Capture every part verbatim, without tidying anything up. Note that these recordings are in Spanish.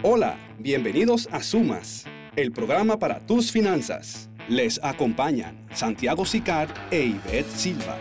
Hola, bienvenidos a Sumas, el programa para tus finanzas. Les acompañan Santiago Sicar e Ivette Silva.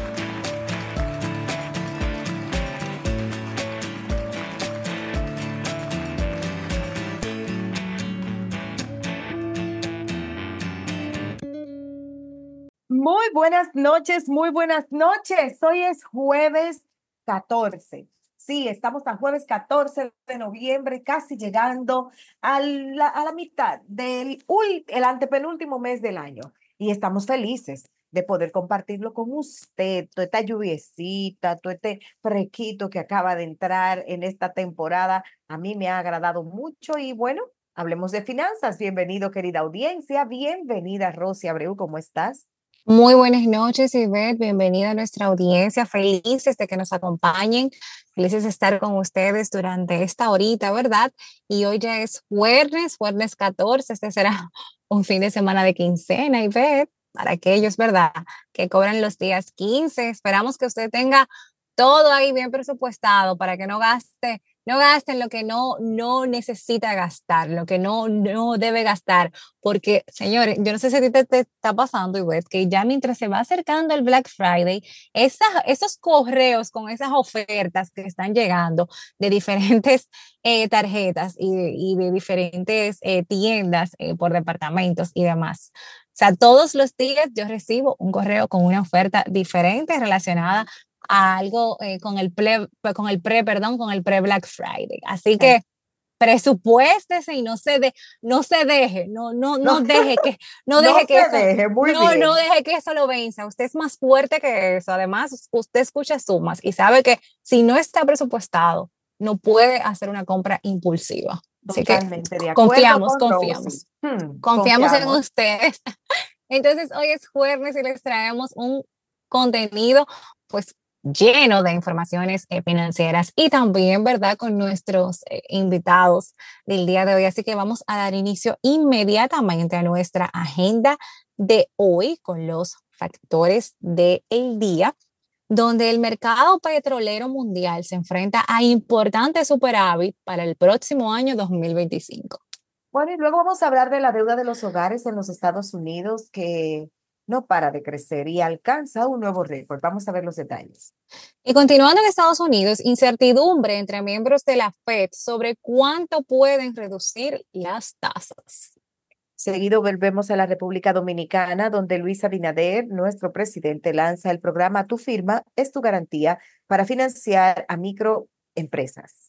Muy buenas noches, muy buenas noches. Hoy es jueves catorce. Sí, estamos a jueves catorce de noviembre, casi llegando a la, a la mitad del ul- el antepenúltimo mes del año. Y estamos felices de poder compartirlo con usted, toda esta lluviecita, todo este fresquito que acaba de entrar en esta temporada. A mí me ha agradado mucho y bueno, hablemos de finanzas. Bienvenido, querida audiencia. Bienvenida, Rosy Abreu, ¿cómo estás? Muy buenas noches, Ivette. Bienvenida a nuestra audiencia. Felices de que nos acompañen. Felices de estar con ustedes durante esta horita, ¿verdad? Y hoy ya es jueves, jueves catorce. Este será un fin de semana de quincena, Ivette, para aquellos, ¿verdad?, que cobran los días quince. Esperamos que usted tenga todo ahí bien presupuestado para que no gaste, no gaste en lo que no, no necesita gastar, lo que no, no debe gastar. Porque, señores, yo no sé si a ti te, te está pasando, Ivette, que ya mientras se va acercando el Black Friday, esas, esos correos con esas ofertas que están llegando de diferentes eh, tarjetas y, y de diferentes eh, tiendas eh, por departamentos y demás. O sea, todos los días yo recibo un correo con una oferta diferente relacionada a algo eh, con el pre, con el pre, perdón, con el pre Black Friday. Así que presupuéstese y no se de, no se deje, no, no, No, no deje que, no no deje que se eso, deje, muy no, no bien. deje que eso lo venza. Usted es más fuerte que eso. Además, usted escucha sumas y sabe que si no está presupuestado, no puede hacer una compra impulsiva. Así que Totalmente de acuerdo confiamos, con Rosy. confiamos, Hmm, confiamos en confiamos. ustedes. Entonces, hoy es jueves y les traemos un contenido, pues, lleno de informaciones eh, financieras y también, ¿verdad?, con nuestros eh, invitados del día de hoy. Así que vamos a dar inicio inmediatamente a nuestra agenda de hoy con los factores del día, donde el mercado petrolero mundial se enfrenta a importantes superávit para el próximo año dos mil veinticinco. Bueno, y luego vamos a hablar de la deuda de los hogares en los Estados Unidos que no para de crecer y alcanza un nuevo récord. Vamos a ver los detalles. Y continuando en Estados Unidos, incertidumbre entre miembros de la Fed sobre cuánto pueden reducir las tasas. Seguido volvemos a la República Dominicana, donde Luis Abinader, nuestro presidente, lanza el programa Tu Firma es tu garantía para financiar a microempresas.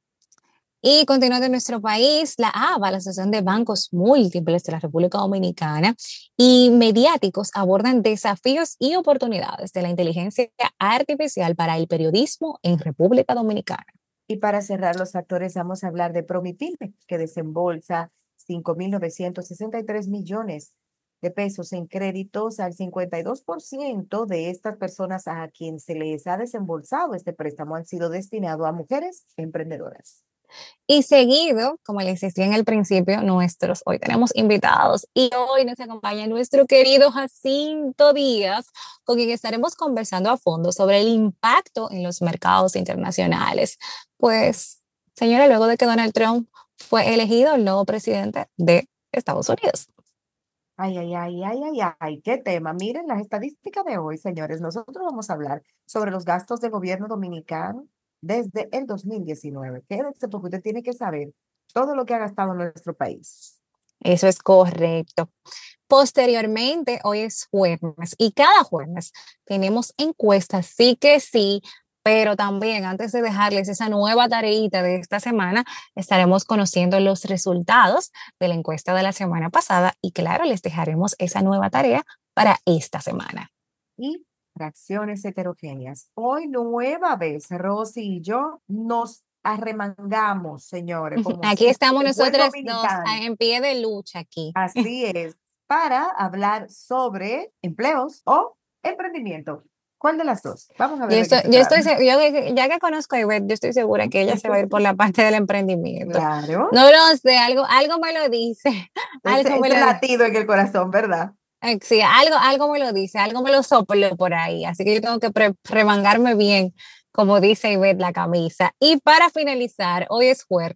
Y continuando en nuestro país, la A B A, la Asociación de Bancos Múltiples de la República Dominicana, y mediáticos abordan desafíos y oportunidades de la inteligencia artificial para el periodismo en República Dominicana. Y para cerrar los factores, vamos a hablar de Promipyme, que desembolsa cinco mil novecientos sesenta y tres millones de pesos en créditos al cincuenta y dos por ciento de estas personas a quien se les ha desembolsado este préstamo han sido destinados a mujeres emprendedoras. Y seguido, como les decía en el principio, nuestros, hoy tenemos invitados y hoy nos acompaña nuestro querido Jacinto Díaz, con quien estaremos conversando a fondo sobre el impacto en los mercados internacionales. Pues, señora, luego de que Donald Trump fue elegido el nuevo presidente de Estados Unidos. Ay, ay, ay, ay, ay, ay, qué tema. Miren las estadísticas de hoy, señores. Nosotros vamos a hablar sobre los gastos del gobierno dominicano desde el dos mil diecinueve. Quédese porque usted tiene que saber todo lo que ha gastado nuestro país. Eso es correcto. Posteriormente, hoy es jueves y cada jueves tenemos encuestas, sí que sí, pero también antes de dejarles esa nueva tareita de esta semana, estaremos conociendo los resultados de la encuesta de la semana pasada y claro, les dejaremos esa nueva tarea para esta semana. Y fracciones heterogéneas. Hoy nueva vez, Rosy y yo nos arremangamos, señores, como Aquí siempre, estamos el buen nosotras dos dominicano. en pie de lucha aquí. Así es, para hablar sobre empleos o emprendimiento. ¿Cuál de las dos? Vamos a Yo ver de qué estoy, se yo estoy, trata. se- yo, ya que conozco a Ivette, yo estoy segura que ella se va a ir por la parte del emprendimiento. Claro, No lo sé, algo, algo me lo dice, algo ese, me ese lo dice. latido en el corazón, ¿verdad? Eh, Sí, algo, algo me lo dice, algo me lo soplo por ahí, así que yo tengo que pre- remangarme bien, como dice Ivette, la camisa. Y para finalizar, hoy es jueves,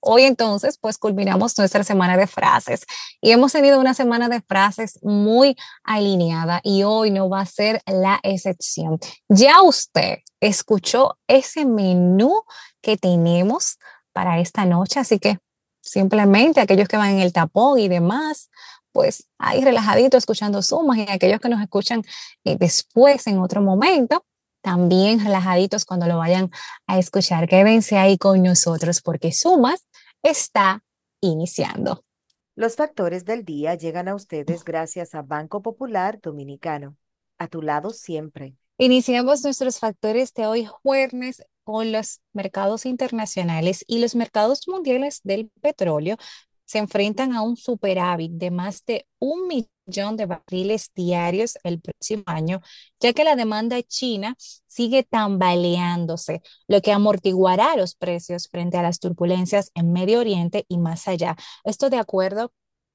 Hoy entonces, pues culminamos nuestra semana de frases y hemos tenido una semana de frases muy alineada y hoy no va a ser la excepción. Ya usted escuchó ese menú que tenemos para esta noche, así que simplemente aquellos que van en el tapón y demás, pues ahí relajadito escuchando sumas, y aquellos que nos escuchan eh, después en otro momento, también relajaditos cuando lo vayan a escuchar. Quédense ahí con nosotros porque Sumas está iniciando. Los factores del día llegan a ustedes gracias a Banco Popular Dominicano. A tu lado siempre. Iniciamos nuestros factores de hoy jueves con los mercados internacionales y los mercados mundiales del petróleo se enfrentan a un superávit de más de un millón de barriles diarios el próximo año, ya que la demanda china sigue tambaleándose, lo que amortiguará los precios frente a las turbulencias en Medio Oriente y más allá. Esto de acuerdo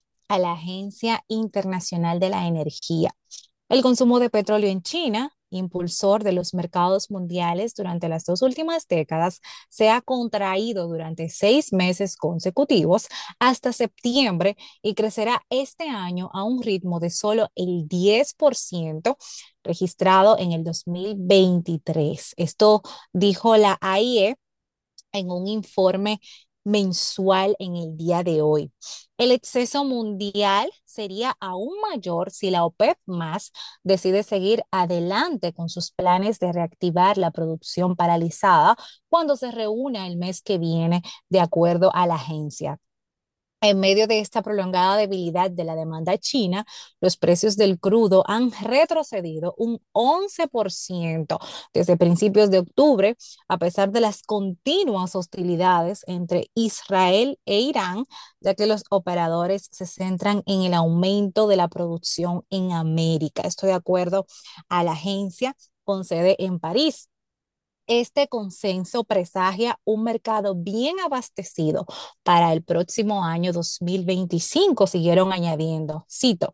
a la Agencia Internacional de la Energía. El consumo de petróleo en China, impulsor de los mercados mundiales durante las dos últimas décadas, se ha contraído durante seis meses consecutivos hasta septiembre y crecerá este año a un ritmo de solo el diez por ciento registrado en el dos mil veintitrés. Esto dijo la A I E en un informe mensual en el día de hoy. El exceso mundial sería aún mayor si la OPEP más decide seguir adelante con sus planes de reactivar la producción paralizada cuando se reúna el mes que viene, de acuerdo a la agencia. En medio de esta prolongada debilidad de la demanda china, los precios del crudo han retrocedido un once por ciento desde principios de octubre, a pesar de las continuas hostilidades entre Israel e Irán, ya que los operadores se centran en el aumento de la producción en América. Esto de acuerdo a la agencia con sede en París. Este consenso presagia un mercado bien abastecido para el próximo año dos mil veinticinco, siguieron añadiendo, cito,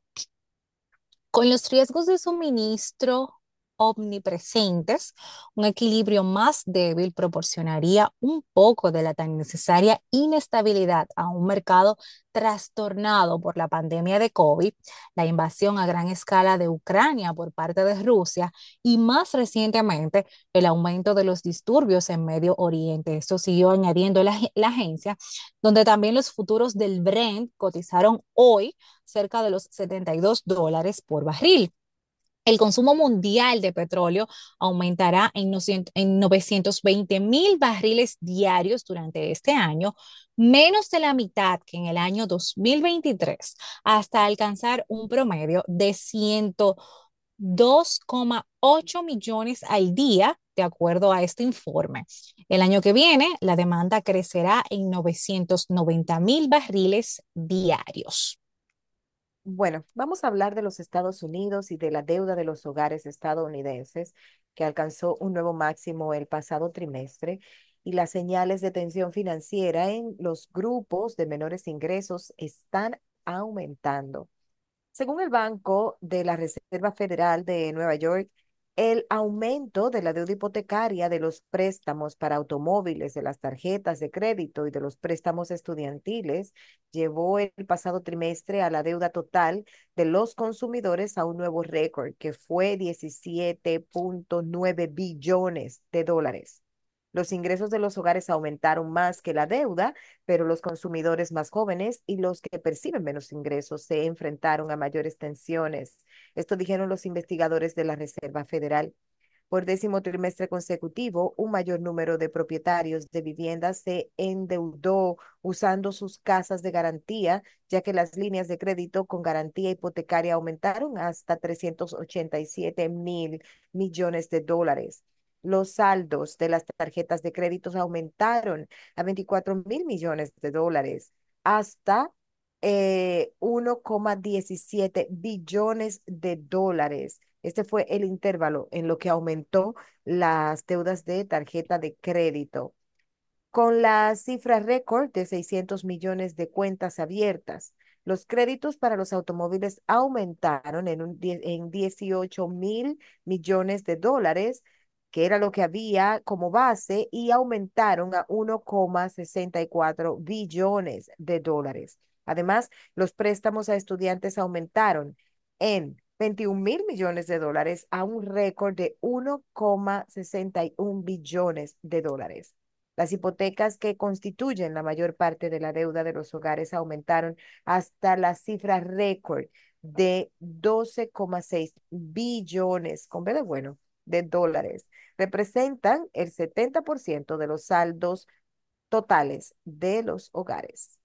con los riesgos de suministro omnipresentes, un equilibrio más débil proporcionaría un poco de la tan necesaria inestabilidad a un mercado trastornado por la pandemia de COVID, la invasión a gran escala de Ucrania por parte de Rusia y más recientemente el aumento de los disturbios en Medio Oriente. Esto siguió añadiendo la, la agencia, donde también los futuros del Brent cotizaron hoy cerca de los setenta y dos dólares por barril. El consumo mundial de petróleo aumentará en novecientos veinte mil barriles diarios durante este año, menos de la mitad que en el año dos mil veintitrés, hasta alcanzar un promedio de ciento dos coma ocho millones al día, de acuerdo a este informe. El año que viene, la demanda crecerá en novecientos noventa mil barriles diarios. Bueno, vamos a hablar de los Estados Unidos y de la deuda de los hogares estadounidenses, que alcanzó un nuevo máximo el pasado trimestre, y las señales de tensión financiera en los grupos de menores ingresos están aumentando. Según el Banco de la Reserva Federal de Nueva York, el aumento de la deuda hipotecaria, de los préstamos para automóviles, de las tarjetas de crédito y de los préstamos estudiantiles llevó el pasado trimestre a la deuda total de los consumidores a un nuevo récord, que fue diecisiete punto nueve billones de dólares. Los ingresos de los hogares aumentaron más que la deuda, pero los consumidores más jóvenes y los que perciben menos ingresos se enfrentaron a mayores tensiones. Esto dijeron los investigadores de la Reserva Federal. Por décimo trimestre consecutivo, un mayor número de propietarios de viviendas se endeudó usando sus casas de garantía, ya que las líneas de crédito con garantía hipotecaria aumentaron hasta trescientos ochenta y siete mil millones de dólares. Los saldos de las tarjetas de créditos aumentaron a veinticuatro mil millones de dólares hasta eh, uno coma diecisiete billones de dólares. Este fue el intervalo en lo que aumentó las deudas de tarjeta de crédito, con la cifra récord de seiscientos millones de cuentas abiertas. Los créditos para los automóviles aumentaron en, un, en dieciocho mil millones de dólares, que era lo que había como base, y aumentaron a uno coma sesenta y cuatro billones de dólares. Además, los préstamos a estudiantes aumentaron en veintiún mil millones de dólares a un récord de uno coma sesenta y uno billones de dólares. Las hipotecas, que constituyen la mayor parte de la deuda de los hogares, aumentaron hasta la cifra récord de doce coma seis billones, con B de bueno, de dólares. Representan el setenta por ciento de los saldos totales de los hogares.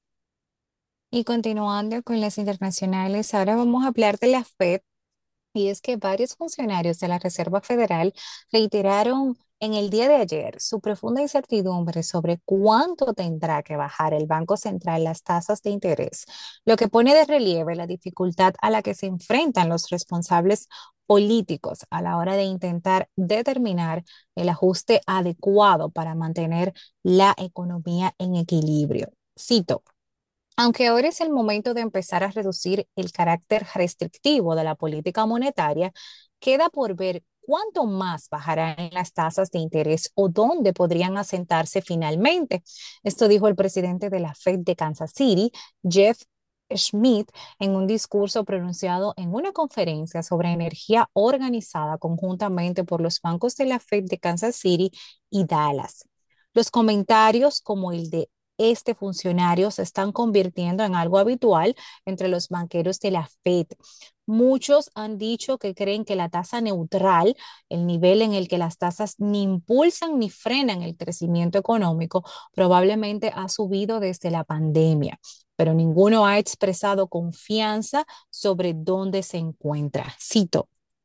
Y continuando con las internacionales, ahora vamos a hablar de la Fed. Y es que varios funcionarios de la Reserva Federal reiteraron en el día de ayer su profunda incertidumbre sobre cuánto tendrá que bajar el Banco Central las tasas de interés, lo que pone de relieve la dificultad a la que se enfrentan los responsables políticos a la hora de intentar determinar el ajuste adecuado para mantener la economía en equilibrio. Cito. Aunque ahora es el momento de empezar a reducir el carácter restrictivo de la política monetaria, queda por ver cuánto más bajarán las tasas de interés o dónde podrían asentarse finalmente. Esto dijo el presidente de la Fed de Kansas City, Jeff Schmidt, en un discurso pronunciado en una conferencia sobre energía organizada conjuntamente por los bancos de la Fed de Kansas City y Dallas. Los comentarios como el de este funcionario se están convirtiendo en algo habitual entre los banqueros de la Fed. Muchos han dicho que creen que la tasa neutral, el nivel en el que las tasas ni impulsan ni frenan el crecimiento económico, probablemente ha subido desde la pandemia, pero ninguno ha expresado confianza sobre dónde se encuentra. Cito.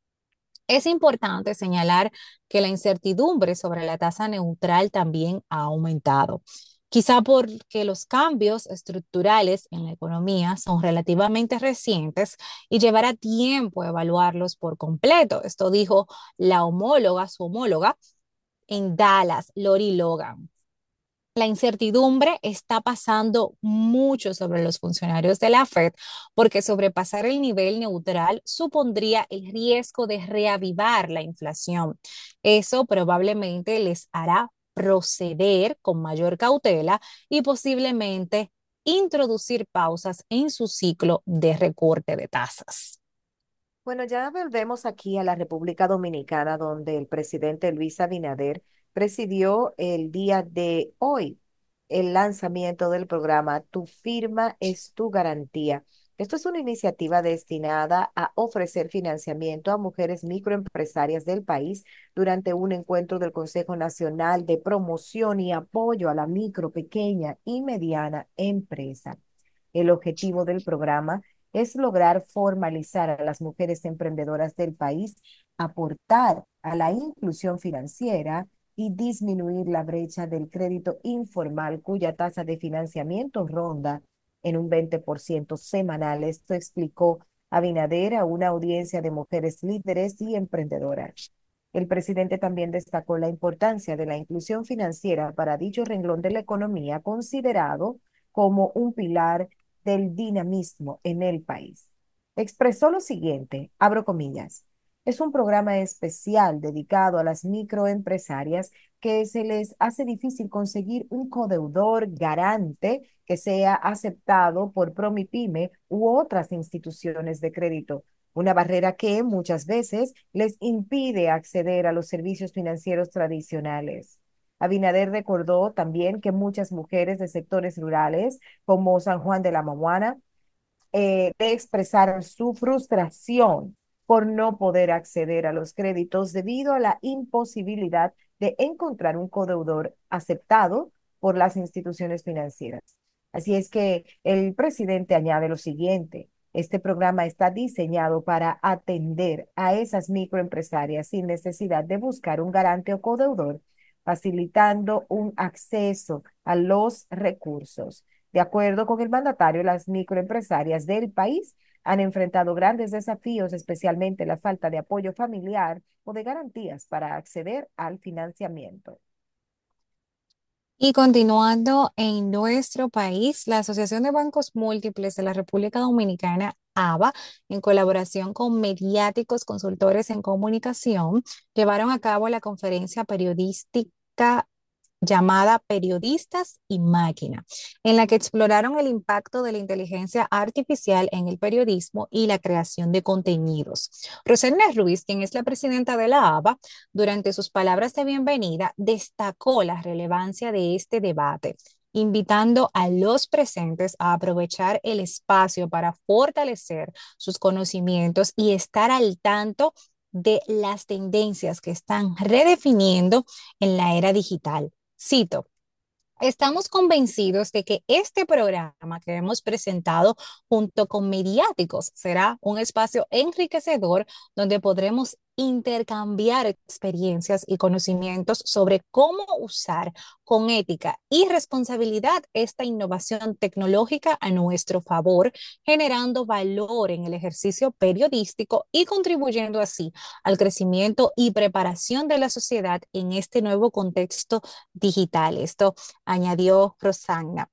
Es importante señalar que la incertidumbre sobre la tasa neutral también ha aumentado. Quizá porque los cambios estructurales en la economía son relativamente recientes y llevará tiempo evaluarlos por completo. Esto dijo la homóloga, su homóloga en Dallas, Lori Logan. La incertidumbre está pasando mucho sobre los funcionarios de la Fed porque sobrepasar el nivel neutral supondría el riesgo de reavivar la inflación. Eso probablemente les hará proceder con mayor cautela y posiblemente introducir pausas en su ciclo de recorte de tasas. Bueno, ya volvemos aquí a la República Dominicana, donde el presidente Luis Abinader presidió el día de hoy el lanzamiento del programa Tu firma es tu garantía. Esto es una iniciativa destinada a ofrecer financiamiento a mujeres microempresarias del país durante un encuentro del Consejo Nacional de Promoción y Apoyo a la Micro, Pequeña y Mediana Empresa. El objetivo del programa es lograr formalizar a las mujeres emprendedoras del país, aportar a la inclusión financiera y disminuir la brecha del crédito informal, cuya tasa de financiamiento ronda en un veinte por ciento semanal. Esto explicó Abinader a una audiencia de mujeres líderes y emprendedoras. El presidente también destacó la importancia de la inclusión financiera para dicho renglón de la economía, considerado como un pilar del dinamismo en el país. Expresó lo siguiente, abro comillas, es un programa especial dedicado a las microempresarias que se les hace difícil conseguir un codeudor garante que sea aceptado por Promipyme u otras instituciones de crédito, una barrera que muchas veces les impide acceder a los servicios financieros tradicionales. Abinader recordó también que muchas mujeres de sectores rurales, como San Juan de la Maguana, eh, expresaron su frustración por no poder acceder a los créditos debido a la imposibilidad de encontrar un codeudor aceptado por las instituciones financieras. Así es que el presidente añade lo siguiente. Este programa está diseñado para atender a esas microempresarias sin necesidad de buscar un garante o codeudor, facilitando un acceso a los recursos. De acuerdo con el mandatario, las microempresarias del país han enfrentado grandes desafíos, especialmente la falta de apoyo familiar o de garantías para acceder al financiamiento. Y continuando en nuestro país, la Asociación de Bancos Múltiples de la República Dominicana A B A, en colaboración con mediáticos consultores en comunicación, llevaron a cabo la conferencia periodística llamada Periodistas y Máquina, en la que exploraron el impacto de la inteligencia artificial en el periodismo y la creación de contenidos. Rosenda Ruiz, quien es la presidenta de la A B A, durante sus palabras de bienvenida, destacó la relevancia de este debate, invitando a los presentes a aprovechar el espacio para fortalecer sus conocimientos y estar al tanto de las tendencias que están redefiniendo en la era digital. Cito: estamos convencidos de que este programa que hemos presentado junto con mediáticos será un espacio enriquecedor donde podremos intercambiar experiencias y conocimientos sobre cómo usar con ética y responsabilidad esta innovación tecnológica a nuestro favor, generando valor en el ejercicio periodístico y contribuyendo así al crecimiento y preparación de la sociedad en este nuevo contexto digital. Esto añadió Rosanna.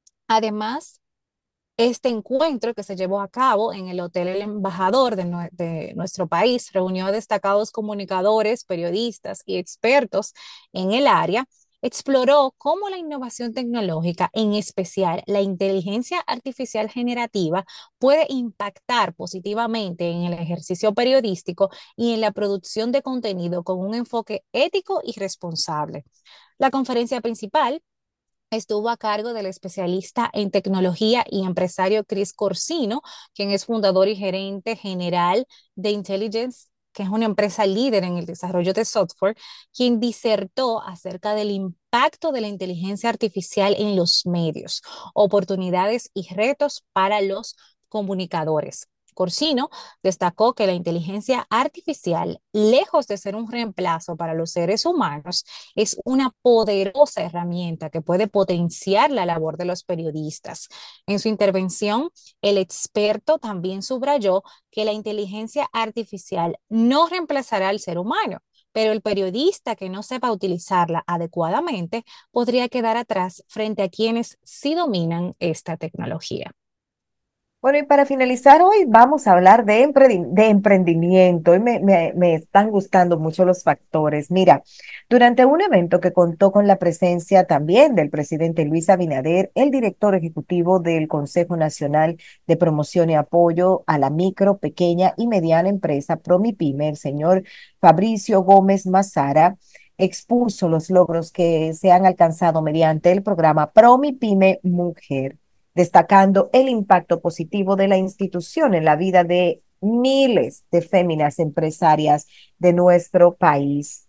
Además, este encuentro que se llevó a cabo en el Hotel El Embajador de, nue de nuestro país reunió a destacados comunicadores, periodistas y expertos en el área. Exploró cómo la innovación tecnológica, en especial la inteligencia artificial generativa, puede impactar positivamente en el ejercicio periodístico y en la producción de contenido con un enfoque ético y responsable. La conferencia principal estuvo a cargo del especialista en tecnología y empresario Chris Corsino, quien es fundador y gerente general de Intelligence, que es una empresa líder en el desarrollo de software, quien disertó acerca del impacto de la inteligencia artificial en los medios, oportunidades y retos para los comunicadores. Corsino destacó que la inteligencia artificial, lejos de ser un reemplazo para los seres humanos, es una poderosa herramienta que puede potenciar la labor de los periodistas. En su intervención, el experto también subrayó que la inteligencia artificial no reemplazará al ser humano, pero el periodista que no sepa utilizarla adecuadamente podría quedar atrás frente a quienes sí dominan esta tecnología. Bueno, y para finalizar hoy vamos a hablar de, emprendi- de emprendimiento y me, me, me están gustando mucho los factores. Mira, durante un evento que contó con la presencia también del presidente Luis Abinader, el director ejecutivo del Consejo Nacional de Promoción y Apoyo a la Micro, Pequeña y Mediana Empresa, PROMIPYME, el señor Fabricio Gómez Mazara, expuso los logros que se han alcanzado mediante el programa PROMIPYME Mujer, destacando el impacto positivo de la institución en la vida de miles de féminas empresarias de nuestro país.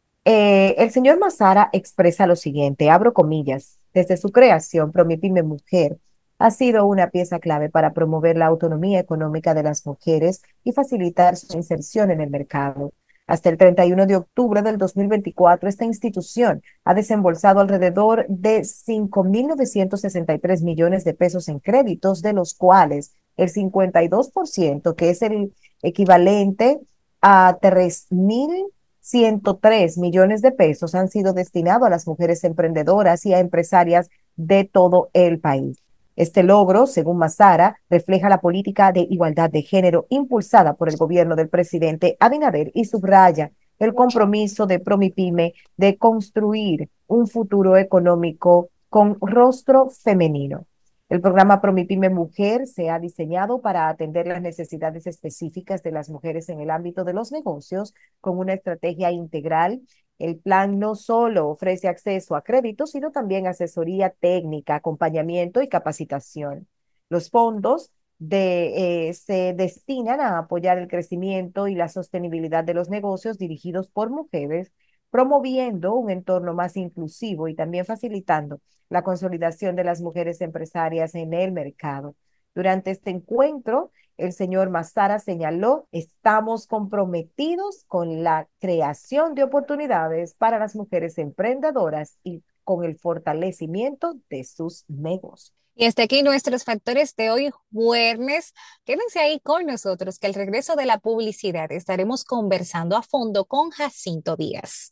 Eh, el señor Mazara expresa lo siguiente, abro comillas: desde su creación, PROMIPYME Mujer ha sido una pieza clave para promover la autonomía económica de las mujeres y facilitar su inserción en el mercado. Hasta el treinta y uno de octubre del dos mil veinticuatro, esta institución ha desembolsado alrededor de cinco mil novecientos sesenta y tres millones de pesos en créditos, de los cuales el cincuenta y dos por ciento, que es el equivalente a tres mil ciento tres millones de pesos, han sido destinados a las mujeres emprendedoras y a empresarias de todo el país. Este logro, según Mazara, refleja la política de igualdad de género impulsada por el gobierno del presidente Abinader y subraya el compromiso de PROMIPYME de construir un futuro económico con rostro femenino. El programa PROMIPYME Mujer se ha diseñado para atender las necesidades específicas de las mujeres en el ámbito de los negocios con una estrategia integral. El plan no solo ofrece acceso a créditos, sino también asesoría técnica, acompañamiento y capacitación. Los fondos de, eh, se destinan a apoyar el crecimiento y la sostenibilidad de los negocios dirigidos por mujeres, promoviendo un entorno más inclusivo y también facilitando la consolidación de las mujeres empresarias en el mercado. Durante este encuentro, el señor Mazara señaló: estamos comprometidos con la creación de oportunidades para las mujeres emprendedoras y con el fortalecimiento de sus negocios. Y hasta aquí nuestros factores de hoy, jueves. Quédense ahí con nosotros, que al regreso de la publicidad estaremos conversando a fondo con Jacinto Díaz.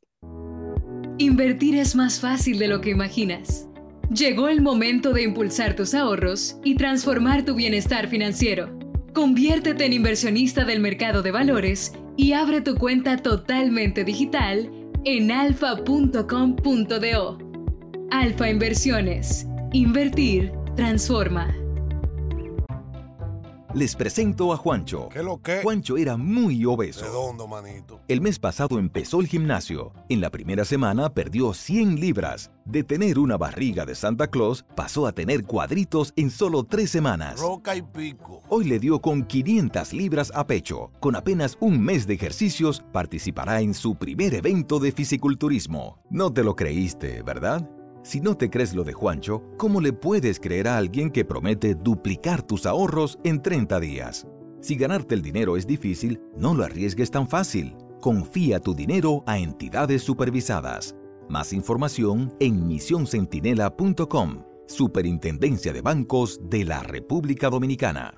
Invertir es más fácil de lo que imaginas. Llegó el momento de impulsar tus ahorros y transformar tu bienestar financiero. Conviértete en inversionista del mercado de valores y abre tu cuenta totalmente digital en alfa punto com punto do. Alfa Inversiones. Invertir transforma. Les presento a Juancho. ¿Qué lo que? Juancho era muy obeso. Redondo, manito. El mes pasado empezó el gimnasio. En la primera semana perdió cien libras. De tener una barriga de Santa Claus, pasó a tener cuadritos en solo tres semanas. Roca y pico. Hoy le dio con quinientas libras a pecho. Con apenas un mes de ejercicios, participará en su primer evento de fisiculturismo. No te lo creíste, ¿verdad? Si no te crees lo de Juancho, ¿cómo le puedes creer a alguien que promete duplicar tus ahorros en treinta días? Si ganarte el dinero es difícil, no lo arriesgues tan fácil. Confía tu dinero a entidades supervisadas. Más información en misión centinela punto com, Superintendencia de Bancos de la República Dominicana.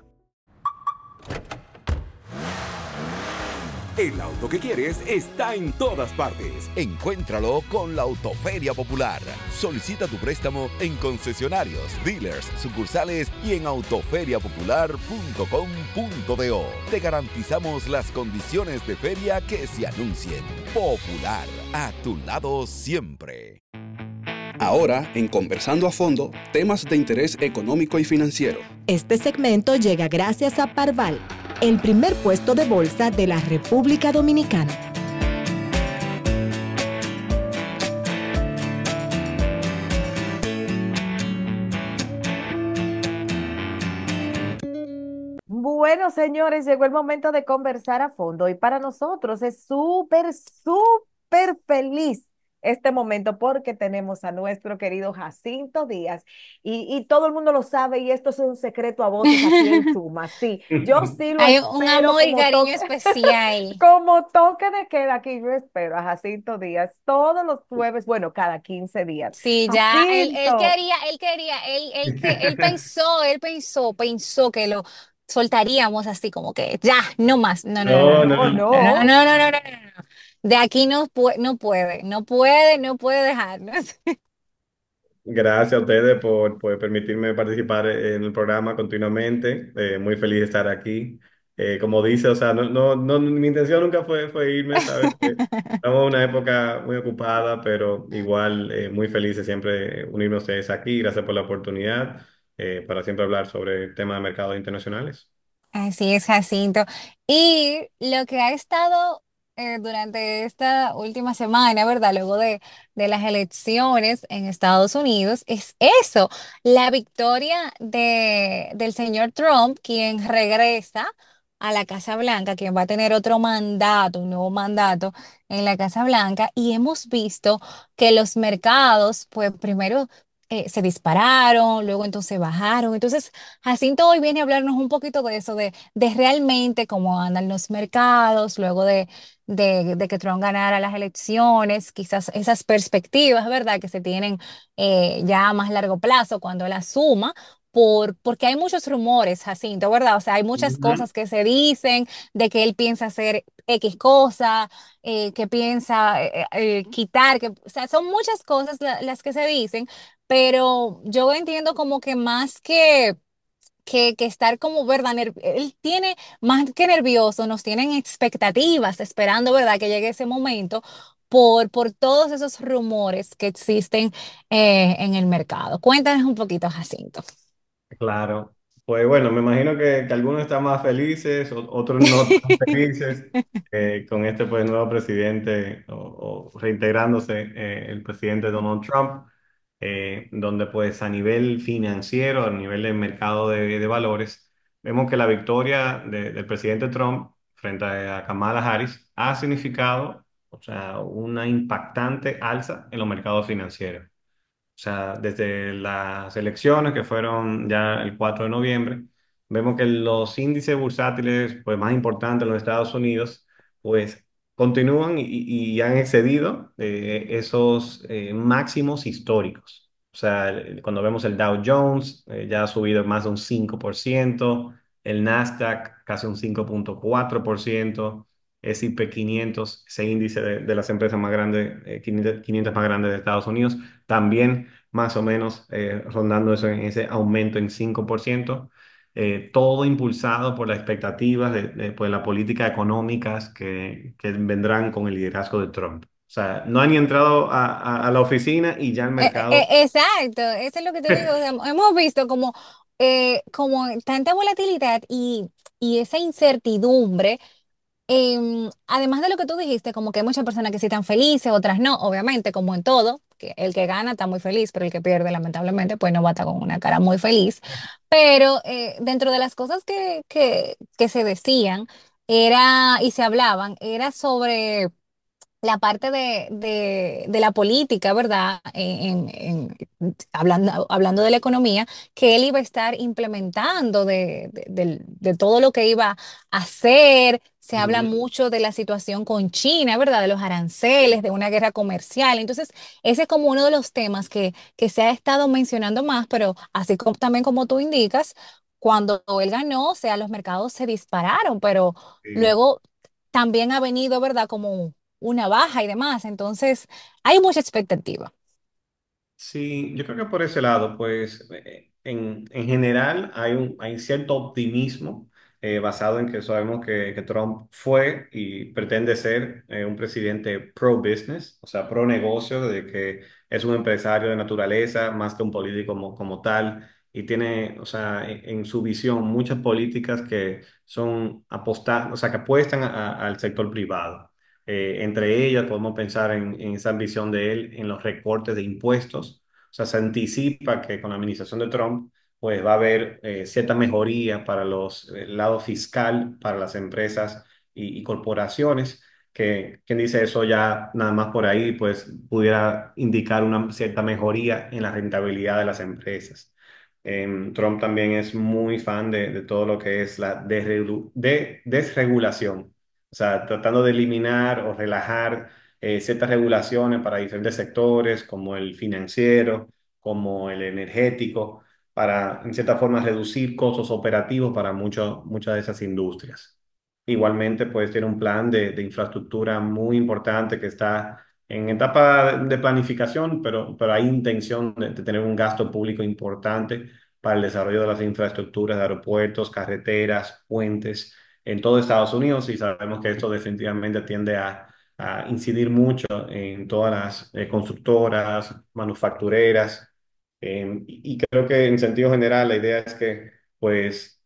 El auto que quieres está en todas partes. Encuéntralo con la Autoferia Popular. Solicita tu préstamo en concesionarios, dealers, sucursales y en autoferia popular punto com punto do. Te garantizamos las condiciones de feria que se anuncien. Popular, a tu lado siempre. Ahora, en Conversando a Fondo, temas de interés económico y financiero. Este segmento llega gracias a Parval, el primer puesto de bolsa de la República Dominicana. Bueno, señores, llegó el momento de conversar a fondo y para nosotros es súper, súper feliz este momento porque tenemos a nuestro querido Jacinto Díaz y, y todo el mundo lo sabe y esto es un secreto a voces aquí en Suma. Sí, yo sí lo Hay espero un amor y como cariño toque, especial. como toque de queda aquí. Yo espero a Jacinto Díaz todos los jueves, bueno, cada quince días. Sí, ya, él, él Jacinto. quería, él quería, él, él, que- él pensó, él pensó, pensó que lo soltaríamos así como que ya, no más. No, no, no, No, no, Oh, no, no, no, no, no. no, no, no, no, no. De aquí no, pu- no puede, no puede, no puede dejarnos. gracias a ustedes por, por permitirme participar en el programa continuamente. Eh, muy feliz de estar aquí. Eh, como dice, o sea, no, no, no, mi intención nunca fue, fue irme, ¿sabes? Que estamos en una época muy ocupada, pero igual eh, muy feliz de siempre unirme a ustedes aquí. Gracias por la oportunidad eh, para siempre hablar sobre temas de mercados internacionales. Así es, Jacinto. Y lo que ha estado eh, durante esta última semana, ¿verdad? Luego de, de las elecciones en Estados Unidos, es eso, la victoria de, del señor Trump, quien regresa a la Casa Blanca, quien va a tener otro mandato, un nuevo mandato en la Casa Blanca. Y hemos visto que los mercados, pues primero eh, se dispararon, luego entonces bajaron. Entonces, Jacinto hoy viene a hablarnos un poquito de eso, de, de realmente cómo andan los mercados, luego de, de, de que Trump ganara las elecciones, quizás esas perspectivas, ¿verdad?, que se tienen eh, ya a más largo plazo cuando la suma. Por, porque hay muchos rumores, Jacinto, ¿verdad? O sea, hay muchas Ujú. cosas que se dicen de que él piensa hacer X cosa, eh, que piensa eh, eh, quitar, que, o sea, son muchas cosas la- las que se dicen, pero yo entiendo como que más que que, que estar como, ¿verdad? Ner- él tiene más que nervioso, nos tienen expectativas esperando, ¿verdad? Que llegue ese momento por, por todos esos rumores que existen eh, en el mercado. Cuéntanos un poquito, Jacinto. Claro, pues bueno, me imagino que, que algunos están más felices, o- otros no tan felices eh, con este pues nuevo presidente o, o reintegrándose eh, el presidente Donald Trump, eh, donde pues a nivel financiero, a nivel del mercado de, de valores, vemos que la victoria de- del presidente Trump frente a Kamala Harris ha significado, o sea, una impactante alza en los mercados financieros. O sea, desde las elecciones que fueron ya el cuatro de noviembre, vemos que los índices bursátiles pues, más importantes en los Estados Unidos pues continúan y, y han excedido eh, esos eh, máximos históricos. O sea, el- cuando vemos el Dow Jones eh, ya ha subido más de un cinco por ciento, el Nasdaq casi un cinco punto cuatro por ciento, S y P quinientos, ese índice de, de las empresas más grandes, eh, quinientas, quinientas más grandes de Estados Unidos, también más o menos eh, rondando eso en ese aumento en cinco por ciento. eh, todo impulsado por las expectativas de, de, pues, las políticas económicas que, que vendrán con el liderazgo de Trump. O sea, no han ni entrado a, a- a la oficina y ya el Eh, mercado... eh, exacto, eso es lo que te digo. O sea, hemos visto como, eh, como tanta volatilidad y, y esa incertidumbre. Em, además de lo que tú dijiste, como que hay muchas personas que sí están felices, otras no, obviamente, como en todo, que el que gana está muy feliz, pero el que pierde, lamentablemente, pues no va a estar con una cara muy feliz. Pero eh, dentro de las cosas que, que, que se decían era, y se hablaban, era sobre la parte de, de, de la política, ¿verdad? En, en- en- hablando, hablando de la economía, que él iba a estar implementando de, de, del- de todo lo que iba a hacer. Se habla Ujú. mucho de la situación con China, ¿verdad? De los aranceles, de una guerra comercial. Entonces, ese es como uno de los temas que, que se ha estado mencionando más, pero así como, también como tú indicas, cuando él ganó, o sea, los mercados se dispararon, pero Sí. luego también ha venido, ¿verdad? Como una baja y demás. Entonces, hay mucha expectativa. Sí, yo creo que por ese lado, pues eh, en, en general hay un, hay cierto optimismo eh, basado en que sabemos que, que Trump fue y pretende ser eh, un presidente pro-business, o sea, pro-negocio, de que es un empresario de naturaleza más que un político como, como tal, y tiene, o sea, en, en su visión muchas políticas que son apostar, o sea, que apuestan a- a- al sector privado. Eh, entre ellas podemos pensar en, en esa ambición de él en los recortes de impuestos. O sea, se anticipa que con la administración de Trump pues va a haber eh, cierta mejoría para los, el lado fiscal, para las empresas y, y corporaciones, que quien dice eso ya nada más por ahí pues pudiera indicar una cierta mejoría en la rentabilidad de las empresas. Em, Trump también es muy fan de, de todo lo que es la desregu- de- desregulación, o sea, tratando de eliminar o relajar eh, ciertas regulaciones para diferentes sectores, como el financiero, como el energético, para, en cierta forma, reducir costos operativos para mucho- muchas de esas industrias. Igualmente, pues tiene un plan de, de infraestructura muy importante que está en etapa de planificación, pero, pero hay intención de, de tener un gasto público importante para el desarrollo de las infraestructuras de aeropuertos, carreteras, puentes en todo Estados Unidos, y sabemos que esto definitivamente tiende a, a incidir mucho en todas las eh, constructoras, manufactureras, eh, y, y creo que en sentido general la idea es que pues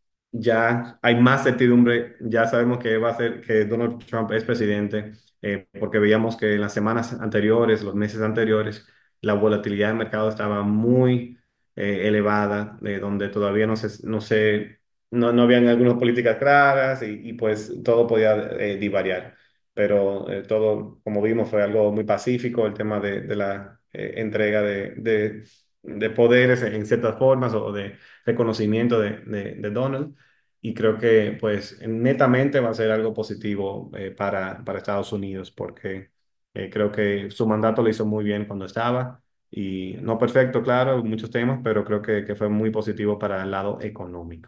ya hay más certidumbre, ya sabemos que va a ser que Donald Trump es presidente, eh, porque veíamos que en las semanas anteriores, los meses anteriores, la volatilidad del mercado estaba muy eh, elevada, eh, donde todavía no se, no se, no, no habían algunas políticas claras y, y, pues todo podía eh, divariar. Pero eh, todo, como vimos, fue algo muy pacífico, el tema de, de la eh, entrega de, de, de poderes en ciertas formas o de reconocimiento de, de, de Donald. Y creo que pues netamente va a ser algo positivo eh, para, para Estados Unidos, porque eh, creo que su mandato lo hizo muy bien cuando estaba. Y no perfecto, claro, muchos temas, pero creo que, que fue muy positivo para el lado económico.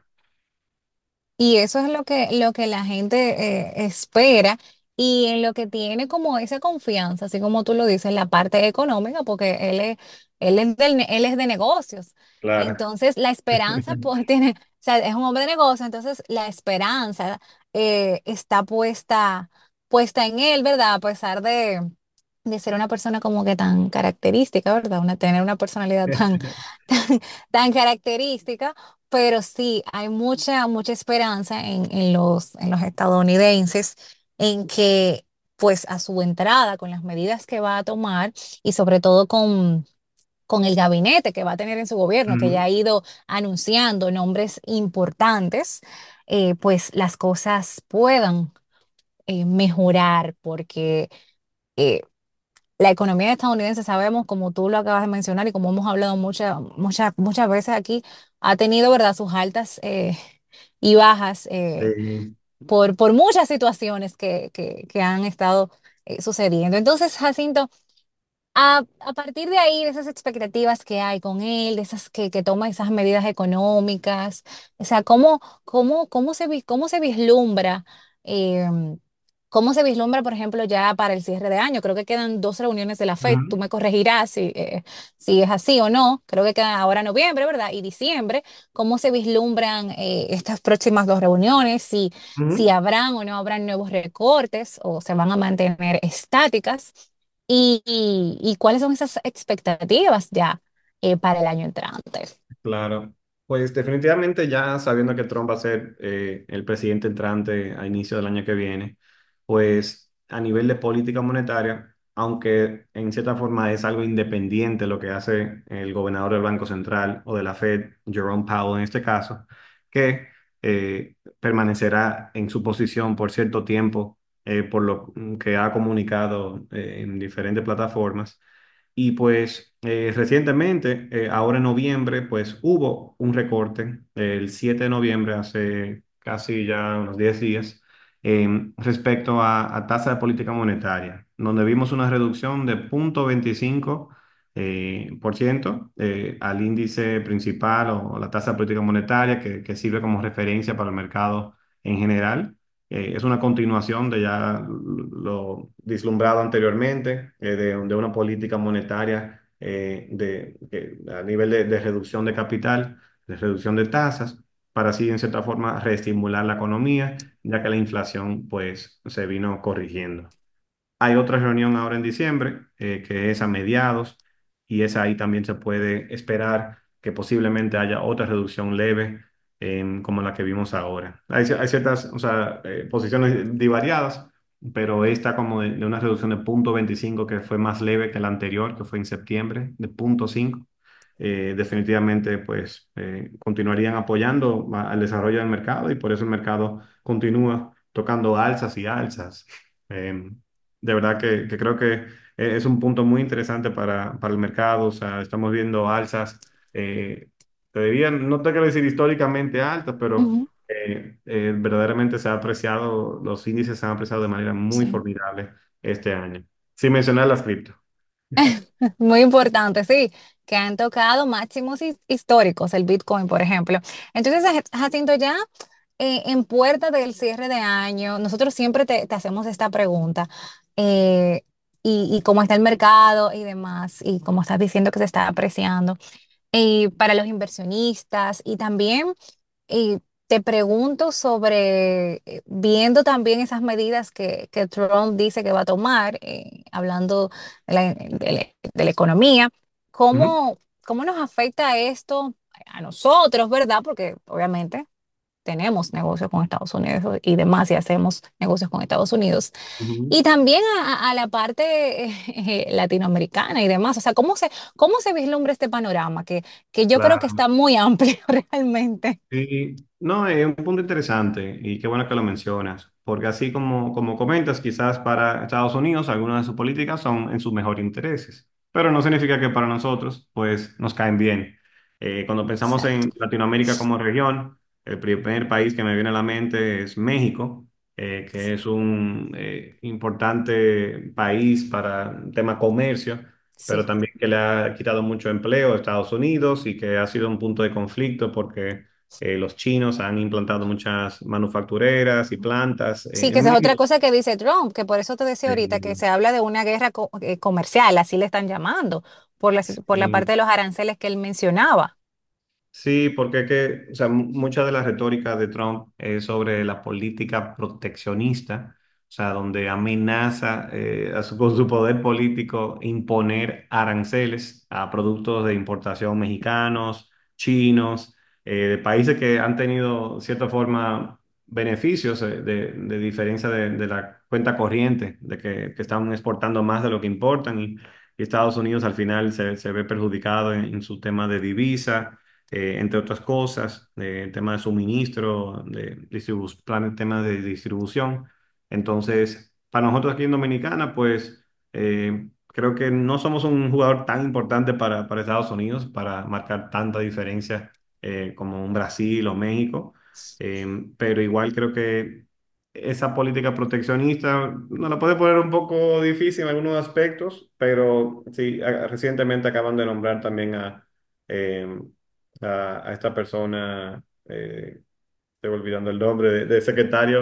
Y eso es lo que, lo que la gente eh, espera y en lo que tiene como esa confianza, así como tú lo dices, la parte económica, porque él es, él es, del ne- él es de negocios. Claro. Entonces, la esperanza pues tiene, o sea, es un hombre de negocios, entonces la esperanza eh, está puesta, puesta en él, ¿verdad? A pesar de, de ser una persona como que tan característica, ¿verdad? Una, tener una personalidad tan, tan, tan característica. Pero sí, hay mucha, mucha esperanza en, en los, en los estadounidenses en que, pues, a su entrada, con las medidas que va a tomar y sobre todo con, con el gabinete que va a tener en su gobierno, que ya Ujú. ha ido anunciando nombres importantes, eh, pues las cosas puedan eh, mejorar, porque eh, la economía estadounidense, sabemos, como tú lo acabas de mencionar y como hemos hablado muchas, muchas, muchas veces aquí, ha tenido, ¿verdad?, sus altas eh, y bajas eh, Sí. por, por muchas situaciones que, que, que han estado eh, sucediendo. Entonces, Jacinto, a, a partir de ahí, de esas expectativas que hay con él, de esas que, que toma esas medidas económicas, o sea, ¿cómo, cómo, cómo se, vi- cómo se vislumbra? em, ¿Cómo se vislumbra, por ejemplo, ya para el cierre de año? Creo que quedan dos reuniones de la Fed. Tú Ujú. me corregirás si, eh, si es así o no. Creo que queda ahora noviembre, ¿verdad? Y diciembre. ¿Cómo se vislumbran eh, estas próximas dos reuniones? Si, si Ujú. habrán o no habrán nuevos recortes o se van a mantener estáticas. ¿Y, y- y cuáles son esas expectativas ya eh, para el año entrante? Claro, pues definitivamente ya sabiendo que Trump va a ser eh, el presidente entrante a inicio del año que viene, pues a nivel de política monetaria, aunque en cierta forma es algo independiente lo que hace el gobernador del Banco Central o de la Fed, Jerome Powell en este caso, que eh, permanecerá en su posición por cierto tiempo, eh, por lo que ha comunicado eh, en diferentes plataformas. Y pues eh, recientemente, eh, ahora en noviembre, pues hubo un recorte el siete de noviembre, hace casi ya unos diez días, em, respecto a, a tasa de política monetaria, donde vimos una reducción de punto veinticinco eh, por ciento eh, al índice principal o, la tasa de política monetaria que, que sirve como referencia para el mercado en general. Eh, es una continuación de ya lo vislumbrado anteriormente, eh, de, de una política monetaria eh, de, que- a nivel de, de reducción de capital, de reducción de tasas, para así, en cierta forma, reestimular la economía, ya que la inflación pues, se vino corrigiendo. Hay otra reunión ahora en diciembre, eh, que es a mediados, y es ahí también se puede esperar que posiblemente haya otra reducción leve, em, como la que vimos ahora. Hay, ci- hay ciertas, o sea, eh, posiciones divariadas, pero esta como de, de una reducción de punto veinticinco que fue más leve que la anterior, que fue en septiembre, de punto cinco. Eh, definitivamente pues eh, continuarían apoyando a- al desarrollo del mercado y por eso el mercado continúa tocando alzas y alzas. Em, de verdad que, que creo que eh, es un punto muy interesante para, para el mercado. O sea, estamos viendo alzas, eh, te diría, no te quiero decir históricamente altas, pero Ujú. eh, eh, verdaderamente se ha apreciado, los índices se han apreciado de manera muy Sí. formidable este año. Sin mencionar las cripto. Muy importante, sí, que han tocado máximos his- históricos, el Bitcoin, por ejemplo. Entonces, Ja- Jacinto, ya eh, en puerta del cierre de año, nosotros siempre te, te hacemos esta pregunta, eh, y, y cómo está el mercado y demás, y como estás diciendo que se está apreciando, y para los inversionistas, y también y te pregunto sobre, eh, viendo también esas medidas que, que Trump dice que va a tomar, eh, hablando de la, de la- de la economía, Ujú, ¿cómo, cómo nos afecta esto a nosotros, ¿verdad? Porque obviamente tenemos negocios con Estados Unidos y demás, y hacemos negocios con Estados Unidos. ujú. Y también a, a la parte eh, latinoamericana y demás. O sea, ¿cómo se, cómo se vislumbra este panorama? Que, que yo creo que Claro. está muy amplio realmente. Sí, no, es un punto interesante y qué bueno que lo mencionas, porque así como, como comentas, quizás para Estados Unidos algunas de sus políticas son en sus mejores intereses, pero no significa que para nosotros pues nos caen bien. Eh, cuando pensamos Exacto. en Latinoamérica como región, el primer país que me viene a la mente es México, eh, que es un eh, importante país para el tema comercio, pero Sí. también que le ha quitado mucho empleo a Estados Unidos y que ha sido un punto de conflicto porque eh, los chinos han implantado muchas manufactureras y plantas Sí, eh, que en esa es otra México. cosa que dice Trump, que por eso te decía ahorita que Eh, se habla de una guerra co- eh, comercial, así le están llamando, por la, por la parte sí, de los aranceles que él mencionaba. sí, porque que, o sea, mu- mucha de la retórica de Trump es sobre la política proteccionista, o sea, donde amenaza eh, a su- con su poder político imponer aranceles a productos de importación mexicanos, chinos, eh, de países que han tenido, de cierta forma, beneficios eh, de, de diferencia de, de la cuenta corriente, de que, que están exportando más de lo que importan y, y Estados Unidos al final se, se ve perjudicado en, en su tema de divisa, eh, entre otras cosas, eh, tema de suministro, de distribu- plan, tema de distribución. Entonces, para nosotros aquí en Dominicana, pues eh, creo que no somos un jugador tan importante para, para Estados Unidos para marcar tanta diferencia eh, como un Brasil o México. Eh, pero igual creo que esa política proteccionista nos la puede poner un poco difícil en algunos aspectos, pero sí, a- recientemente acaban de nombrar también a, eh, a, a esta persona, eh, estoy olvidando el nombre, de, de secretario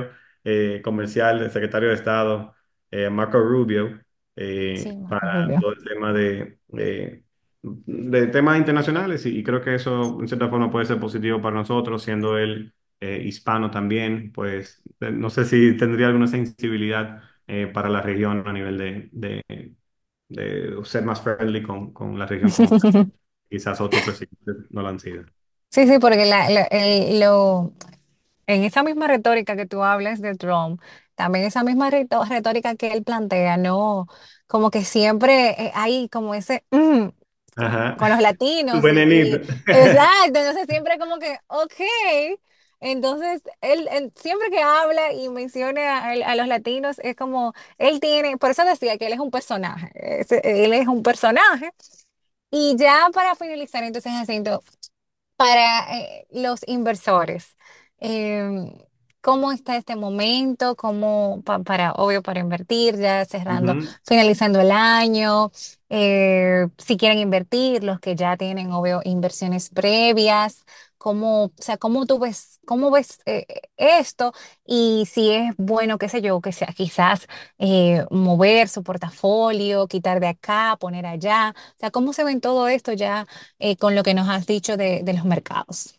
eh, comercial del secretario de Estado, eh, Marco Rubio, Sí, eh, Marco para Rubio. todo el tema de, de, de temas internacionales y, y creo que eso en cierta forma puede ser positivo para nosotros, siendo él eh, hispano también, pues eh, no sé si tendría alguna sensibilidad eh, para la región a nivel de, de, de ser más friendly con, con la región como quizás otros presidentes no lo han sido. Sí, sí, porque la, la- el- lo, en esa misma retórica que tú hablas de Trump, también esa misma reto- retórica que él plantea, ¿no? Como que siempre eh, hay como ese "mm", Ajá, con los tu latinos y, venenito. y- exacto, entonces siempre como que, ok, entonces él, él siempre que habla y menciona a, a los latinos es como, él tiene, por eso decía que él es un personaje, es- él es un personaje. Y ya para finalizar, entonces, Jacinto, para eh, los inversores, em, ¿cómo está este momento? ¿Cómo pa- para, obvio, para invertir, ya cerrando, Ujú. finalizando el año? Eh, si quieren invertir, los que ya tienen, obvio, inversiones previas, ¿cómo, o sea, cómo tú ves, cómo ves eh, esto? Y si es bueno, qué sé yo, que sea quizás eh, mover su portafolio, quitar de acá, poner allá. O sea, ¿cómo se ven todo esto ya eh, con lo que nos has dicho de, de los mercados?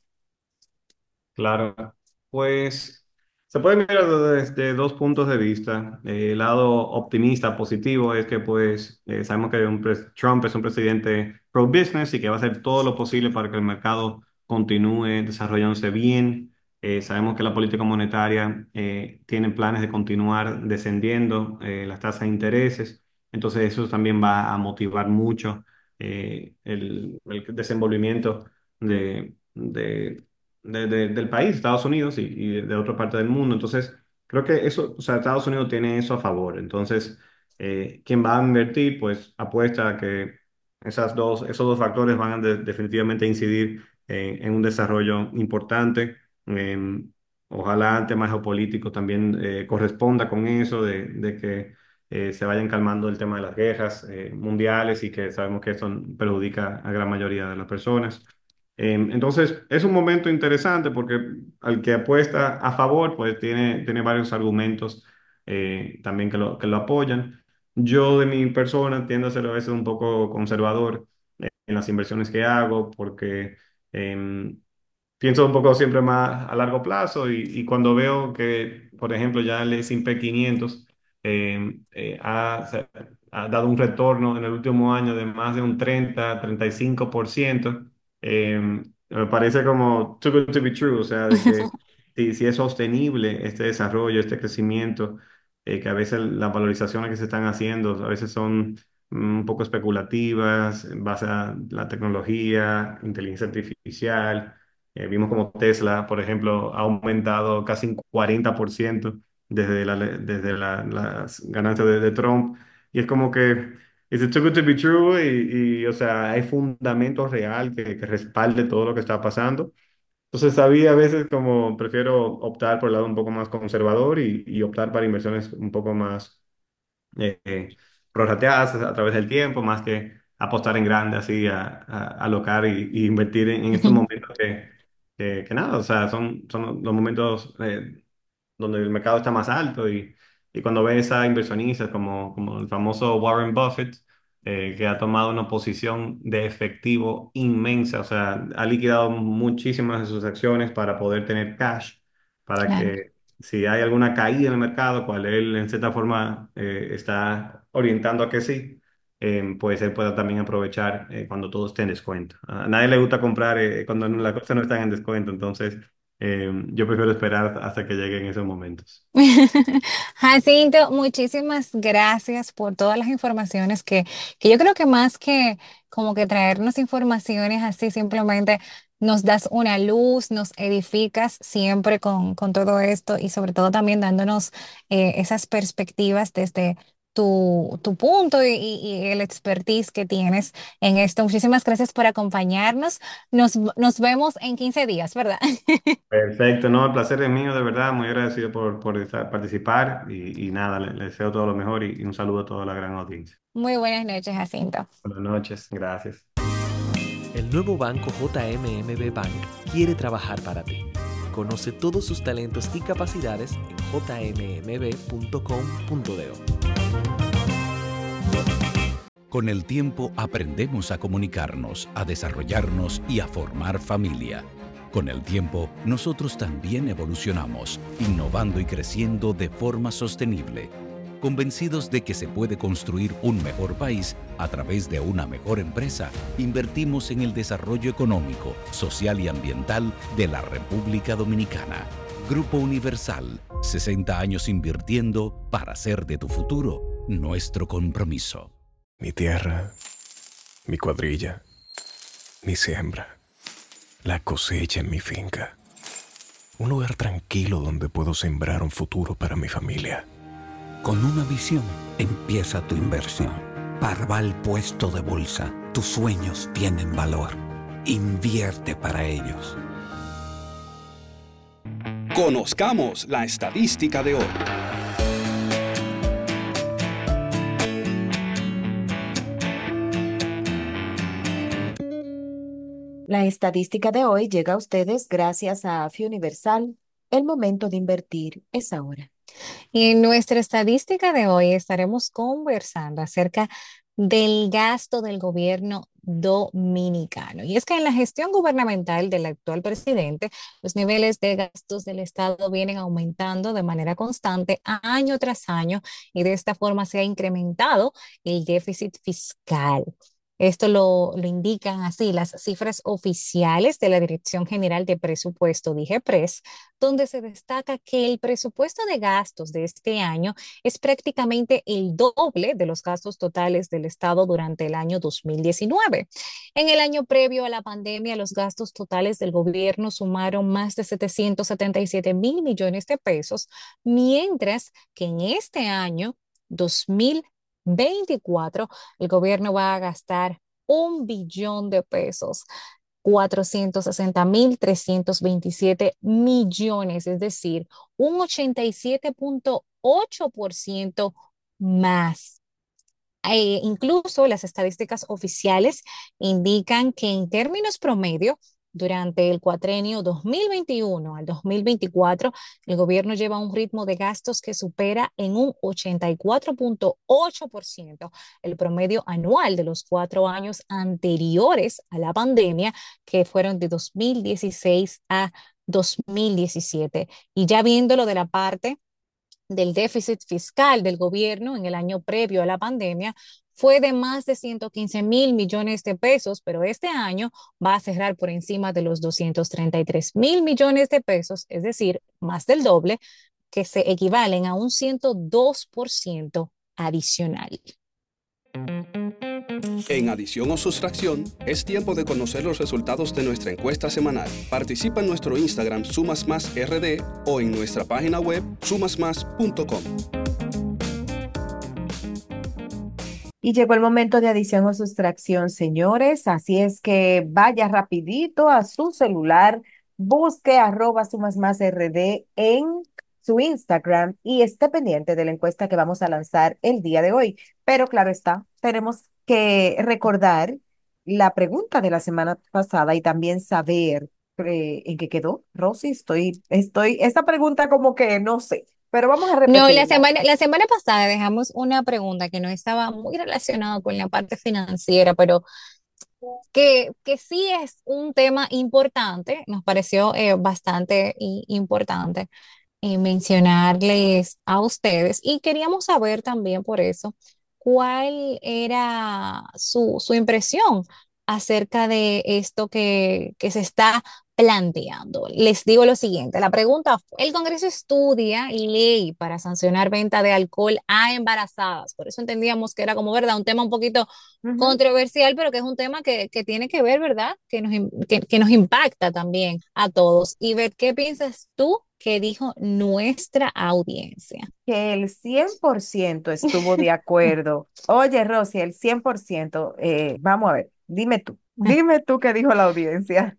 Claro, pues se puede mirar desde dos puntos de vista. Eh, el lado optimista, positivo, es que pues eh, sabemos que un pres- Trump es un presidente pro-business y que va a hacer todo lo posible para que el mercado continúe desarrollándose bien. Eh, sabemos que la política monetaria eh, tiene planes de continuar descendiendo eh, las tasas de intereses, entonces eso también va a motivar mucho eh, el, el desenvolvimiento de de de- de- del país, Estados Unidos y, y de otra parte del mundo. Entonces, creo que eso, o sea, Estados Unidos tiene eso a favor. Entonces, eh, quien va a invertir, pues apuesta a que esas dos, esos dos factores van a de- definitivamente incidir eh, en un desarrollo importante. Em, ojalá temas geopolíticos también eh, corresponda con eso, de, de que eh, se vayan calmando el tema de las guerras eh, mundiales y que sabemos que eso perjudica a gran mayoría de las personas. Eh, entonces, es un momento interesante porque al que apuesta a favor, pues tiene, tiene varios argumentos eh, también que lo, que lo apoyan. Yo de mi persona tiendo a ser a veces un poco conservador eh, en las inversiones que hago porque em, pienso un poco siempre más a largo plazo y, y cuando veo que, por ejemplo, ya el S and P quinientos eh, eh, ha, se- ha dado un retorno en el último año de más de un treinta, treinta y cinco por ciento, eh, me parece como too good to be true, o sea, de que si, si es sostenible este desarrollo, este crecimiento, eh, que a veces las valorizaciones que se están haciendo a veces son mm, un poco especulativas en base a la tecnología, inteligencia artificial. Eh, vimos como Tesla, por ejemplo, ha aumentado casi un cuarenta por ciento desde, la, desde la- las ganancias de, de Trump. Y es como que, is it too good to be true? Y, y, o sea, hay fundamento real que, que respalde todo lo que está pasando. Entonces, había a veces como prefiero optar por el lado un poco más conservador y, y optar para inversiones un poco más eh, eh, prorrateadas a través del tiempo, más que apostar en grande así a, a, a alocar y, y invertir en, en estos momentos que, que, que nada, o sea, son, son los momentos eh, donde el mercado está más alto y, y cuando ves a inversionistas como, como el famoso Warren Buffett, eh, que ha tomado una posición de efectivo inmensa, o sea, ha liquidado muchísimas de sus acciones para poder tener cash, para Claro. que si hay alguna caída en el mercado, cual él en cierta forma eh, está orientando a que sí, eh, pues él pueda también aprovechar eh, cuando todo esté en descuento. A nadie le gusta comprar eh, cuando las cosas no están en descuento, entonces eh, yo prefiero esperar hasta que lleguen esos momentos. Jacinto, muchísimas gracias por todas las informaciones que, que yo creo que más que como que traernos informaciones así, simplemente nos das una luz, nos edificas siempre con, con todo esto y sobre todo también dándonos eh, esas perspectivas desde tu, tu punto y, y- y el expertise que tienes en esto. Muchísimas gracias por acompañarnos. Nos, nos vemos en quince días, ¿verdad? Perfecto, no, el placer es mío, de verdad, muy agradecido por, por estar- participar y, y nada, le, le deseo todo lo mejor y, y un saludo a toda la gran audiencia. Muy buenas noches, Jacinto. Buenas noches, gracias. El nuevo banco J M M B Bank quiere trabajar para ti. Conoce todos sus talentos y capacidades en j m m b punto com punto d o. Con el tiempo aprendemos a comunicarnos, a desarrollarnos y a formar familia. Con el tiempo, nosotros también evolucionamos, innovando y creciendo de forma sostenible, convencidos de que se puede construir un mejor país a través de una mejor empresa. Invertimos en el desarrollo económico, social y ambiental de la República Dominicana. Grupo Universal, sesenta años invirtiendo para hacer de tu futuro nuestro compromiso. Mi tierra, mi cuadrilla, mi siembra, la cosecha en mi finca. Un lugar tranquilo donde puedo sembrar un futuro para mi familia. Con una visión empieza tu inversión. Parval Puesto de Bolsa. Tus sueños tienen valor. Invierte para ellos. Conozcamos la estadística de hoy. La estadística de hoy llega a ustedes gracias a AFI Universal. El momento de invertir es ahora. Y en nuestra estadística de hoy estaremos conversando acerca del gasto del gobierno dominicano. Y es que en la gestión gubernamental del actual presidente, los niveles de gastos del Estado vienen aumentando de manera constante año tras año y de esta forma se ha incrementado el déficit fiscal. Esto lo, lo indican así las cifras oficiales de la Dirección General de Presupuesto, DIGEPRES, donde se destaca que el presupuesto de gastos de este año es prácticamente el doble de los gastos totales del Estado durante el año dos mil diecinueve. En el año previo a la pandemia, los gastos totales del gobierno sumaron más de setecientos setenta y siete mil millones de pesos, mientras que en este año, dos mil veinticuatro, el gobierno va a gastar un billón de pesos, cuatrocientos sesenta mil trescientos veintisiete millones, es decir, un ochenta y siete punto ocho por ciento más. Eh, incluso las estadísticas oficiales indican que en términos promedio, durante el cuatrenio dos mil veintiuno al dos mil veinticuatro, el gobierno lleva un ritmo de gastos que supera en un ochenta y cuatro punto ocho por ciento el promedio anual de los cuatro años anteriores a la pandemia, que fueron de dos mil dieciséis a dos mil diecisiete. Y ya viéndolo de la parte del déficit fiscal del gobierno en el año previo a la pandemia, fue de más de ciento quince mil millones de pesos, pero este año va a cerrar por encima de los doscientos treinta y tres mil millones de pesos, es decir, más del doble, que se equivalen a un ciento dos por ciento adicional. En adición o sustracción, es tiempo de conocer los resultados de nuestra encuesta semanal. Participa en nuestro Instagram Sumas Más R D o en nuestra página web sumas más punto com. Y llegó el momento de adición o sustracción, señores. Así es que vaya rapidito a su celular, busque arroba sumas más rd en su Instagram y esté pendiente de la encuesta que vamos a lanzar el día de hoy. Pero claro está, tenemos que recordar la pregunta de la semana pasada y también saber eh, en qué quedó. Rosy, estoy, estoy, esta pregunta como que no sé. Pero vamos a No, la repetirla. semana, la semana pasada dejamos una pregunta que no estaba muy relacionada con la parte financiera, pero que, que sí es un tema importante, nos pareció eh, bastante i- importante eh, mencionarles a ustedes y queríamos saber también por eso cuál era su, su impresión acerca de esto que, que se está planteando. Les digo lo siguiente, la pregunta fue, el Congreso estudia ley para sancionar venta de alcohol a embarazadas, por eso entendíamos que era como, ¿verdad? Un tema un poquito Ujú. controversial, pero que es un tema que, que tiene que ver, ¿verdad? Que nos, im- que, que nos impacta también a todos. Y ver, ¿qué piensas tú que dijo nuestra audiencia? Que el cien por ciento estuvo de acuerdo. Oye, Rosy, el cien por ciento, eh, vamos a ver, dime tú, dime tú qué dijo la audiencia.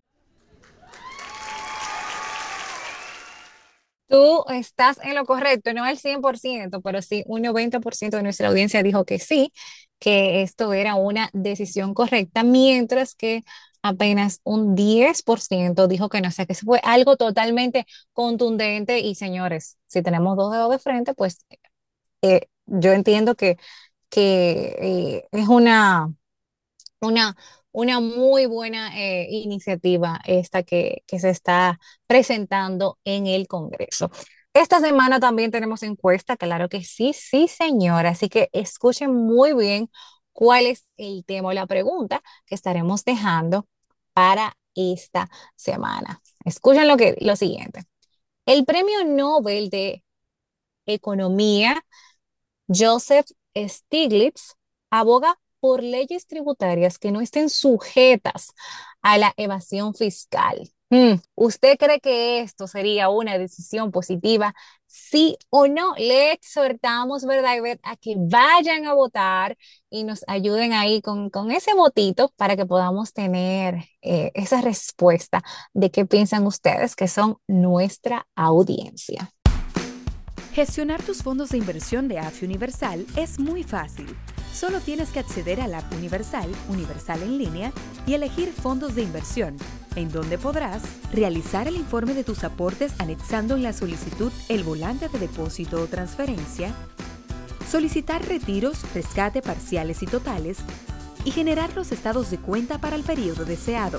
Tú estás en lo correcto, no al cien por ciento, pero sí un noventa por ciento de nuestra audiencia dijo que sí. que esto era una decisión correcta, mientras que apenas un diez por ciento dijo que no. O sea, que eso fue algo totalmente contundente. Y señores, si tenemos dos dedos de frente, pues eh, yo entiendo que, que eh, es una, una, una muy buena eh, iniciativa esta que, que se está presentando en el Congreso. Esta semana también tenemos encuesta, claro que sí, sí, señora. Así que escuchen muy bien cuál es el tema o la pregunta que estaremos dejando para esta semana. Escuchen lo que, lo siguiente. El Premio Nobel de Economía Joseph Stiglitz aboga por leyes tributarias que no estén sujetas a la evasión fiscal. Hmm, ¿Usted cree que esto sería una decisión positiva? Sí o no. Le exhortamos, ¿verdad, Ivette, a que vayan a votar y nos ayuden ahí con, con ese votito para que podamos tener eh, esa respuesta de qué piensan ustedes, que son nuestra audiencia. Gestionar tus fondos de inversión de A F I Universal es muy fácil. Solo tienes que acceder a la App Universal, Universal en línea, y elegir fondos de inversión, en donde podrás realizar el informe de tus aportes anexando en la solicitud el volante de depósito o transferencia, solicitar retiros, rescate parciales y totales, y generar los estados de cuenta para el periodo deseado.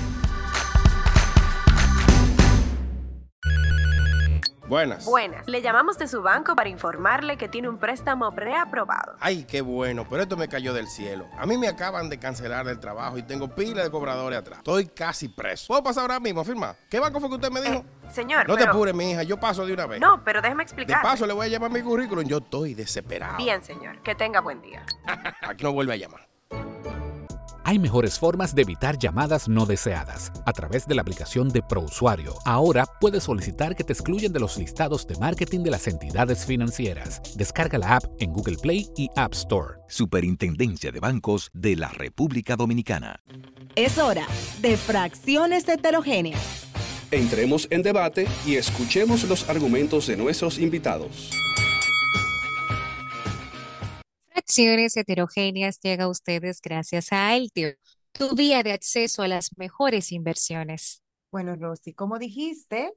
Buenas. Buenas. Le llamamos de su banco para informarle que tiene un préstamo preaprobado. Ay, qué bueno, pero esto me cayó del cielo. A mí me acaban de cancelar el trabajo y tengo pila de cobradores atrás. Estoy casi preso. ¿Puedo pasar ahora mismo a firmar? ¿Qué banco fue que usted me dijo? Eh, señor, No pero... te apures, mi hija, yo paso de una vez. No, pero déjeme explicar. De paso le voy a llamar mi currículum, yo estoy desesperado. Bien, señor, que tenga buen día. Aquí no vuelve a llamar. Hay mejores formas de evitar llamadas no deseadas. A través de la aplicación de ProUsuario, ahora puedes solicitar que te excluyan de los listados de marketing de las entidades financieras. Descarga la app en Google Play y App Store. Superintendencia de Bancos de la República Dominicana. Es hora de Fracciones Heterogéneas. Entremos en debate y escuchemos los argumentos de nuestros invitados. Fracciones Heterogéneas llega a ustedes gracias a Altio, tu vía de acceso a las mejores inversiones. Bueno, Rosy, como dijiste,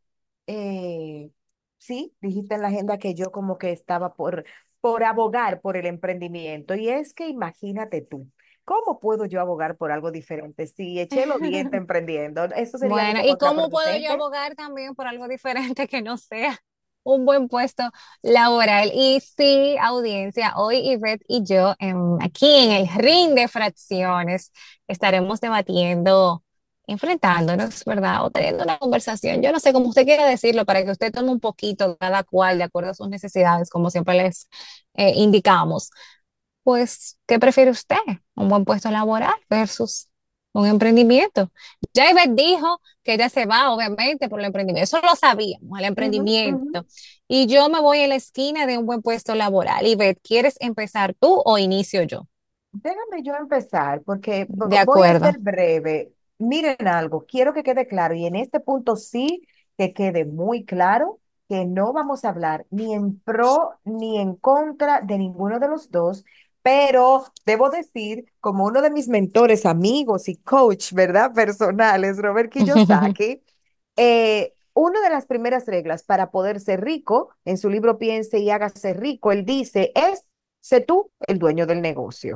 eh, sí, dijiste en la agenda que yo como que estaba por, por abogar por el emprendimiento. Y es que imagínate tú, ¿cómo puedo yo abogar por algo diferente si eché los dientes emprendiendo? Eso sería Bueno, como ¿y cómo puedo yo contraproducente. abogar también por algo diferente que no sea un buen puesto laboral? Y sí, audiencia, hoy Ivette y yo en- aquí en el ring de fracciones estaremos debatiendo, enfrentándonos, ¿verdad? O teniendo una conversación. Yo no sé cómo usted quiera decirlo para que usted tome un poquito cada cual de acuerdo a sus necesidades, como siempre les eh, indicamos. Pues, ¿qué prefiere usted? ¿Un buen puesto laboral versus un emprendimiento? Ya Ivette dijo que ella se va, obviamente, por el emprendimiento. Eso lo sabíamos, el Ujú, ujú. emprendimiento. Y yo me voy a la esquina de un buen puesto laboral. Ivette, ¿quieres empezar tú o inicio yo? Déjame yo empezar porque De vo- voy a acuerdo. ser breve. Miren algo, quiero que quede claro y en este punto sí que quede muy claro que no vamos a hablar ni en pro ni en contra de ninguno de los dos, pero debo decir, como uno de mis mentores, amigos y coach, ¿verdad? Personales, Robert Kiyosaki, eh, una de las primeras reglas para poder ser rico, en su libro Piense y hágase rico, él dice, es, sé tú el dueño del negocio.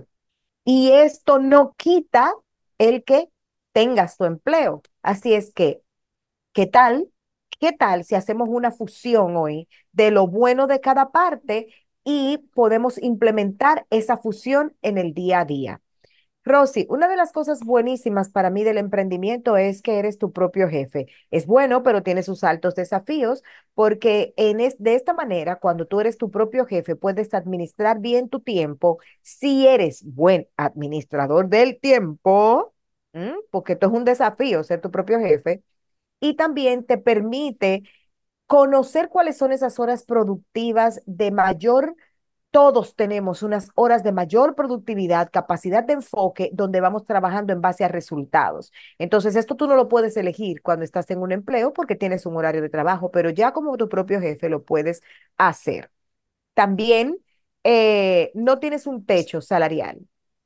Y esto no quita el que tengas tu empleo. Así es que, ¿qué tal? ¿Qué tal si hacemos una fusión hoy de lo bueno de cada parte y podemos implementar esa fusión en el día a día? Rosy, una de las cosas buenísimas para mí del emprendimiento es que eres tu propio jefe. Es bueno, pero tiene sus altos desafíos porque en es, de esta manera, cuando tú eres tu propio jefe, puedes administrar bien tu tiempo. Si eres buen administrador del tiempo, ¿m? Porque esto es un desafío, ser tu propio jefe, y también te permite conocer cuáles son esas horas productivas de mayor. Todos tenemos unas horas de mayor productividad, capacidad de enfoque, donde vamos trabajando en base a resultados. Entonces, esto tú no lo puedes elegir cuando estás en un empleo porque tienes un horario de trabajo, pero ya como tu propio jefe lo puedes hacer. También eh, no tienes un techo salarial.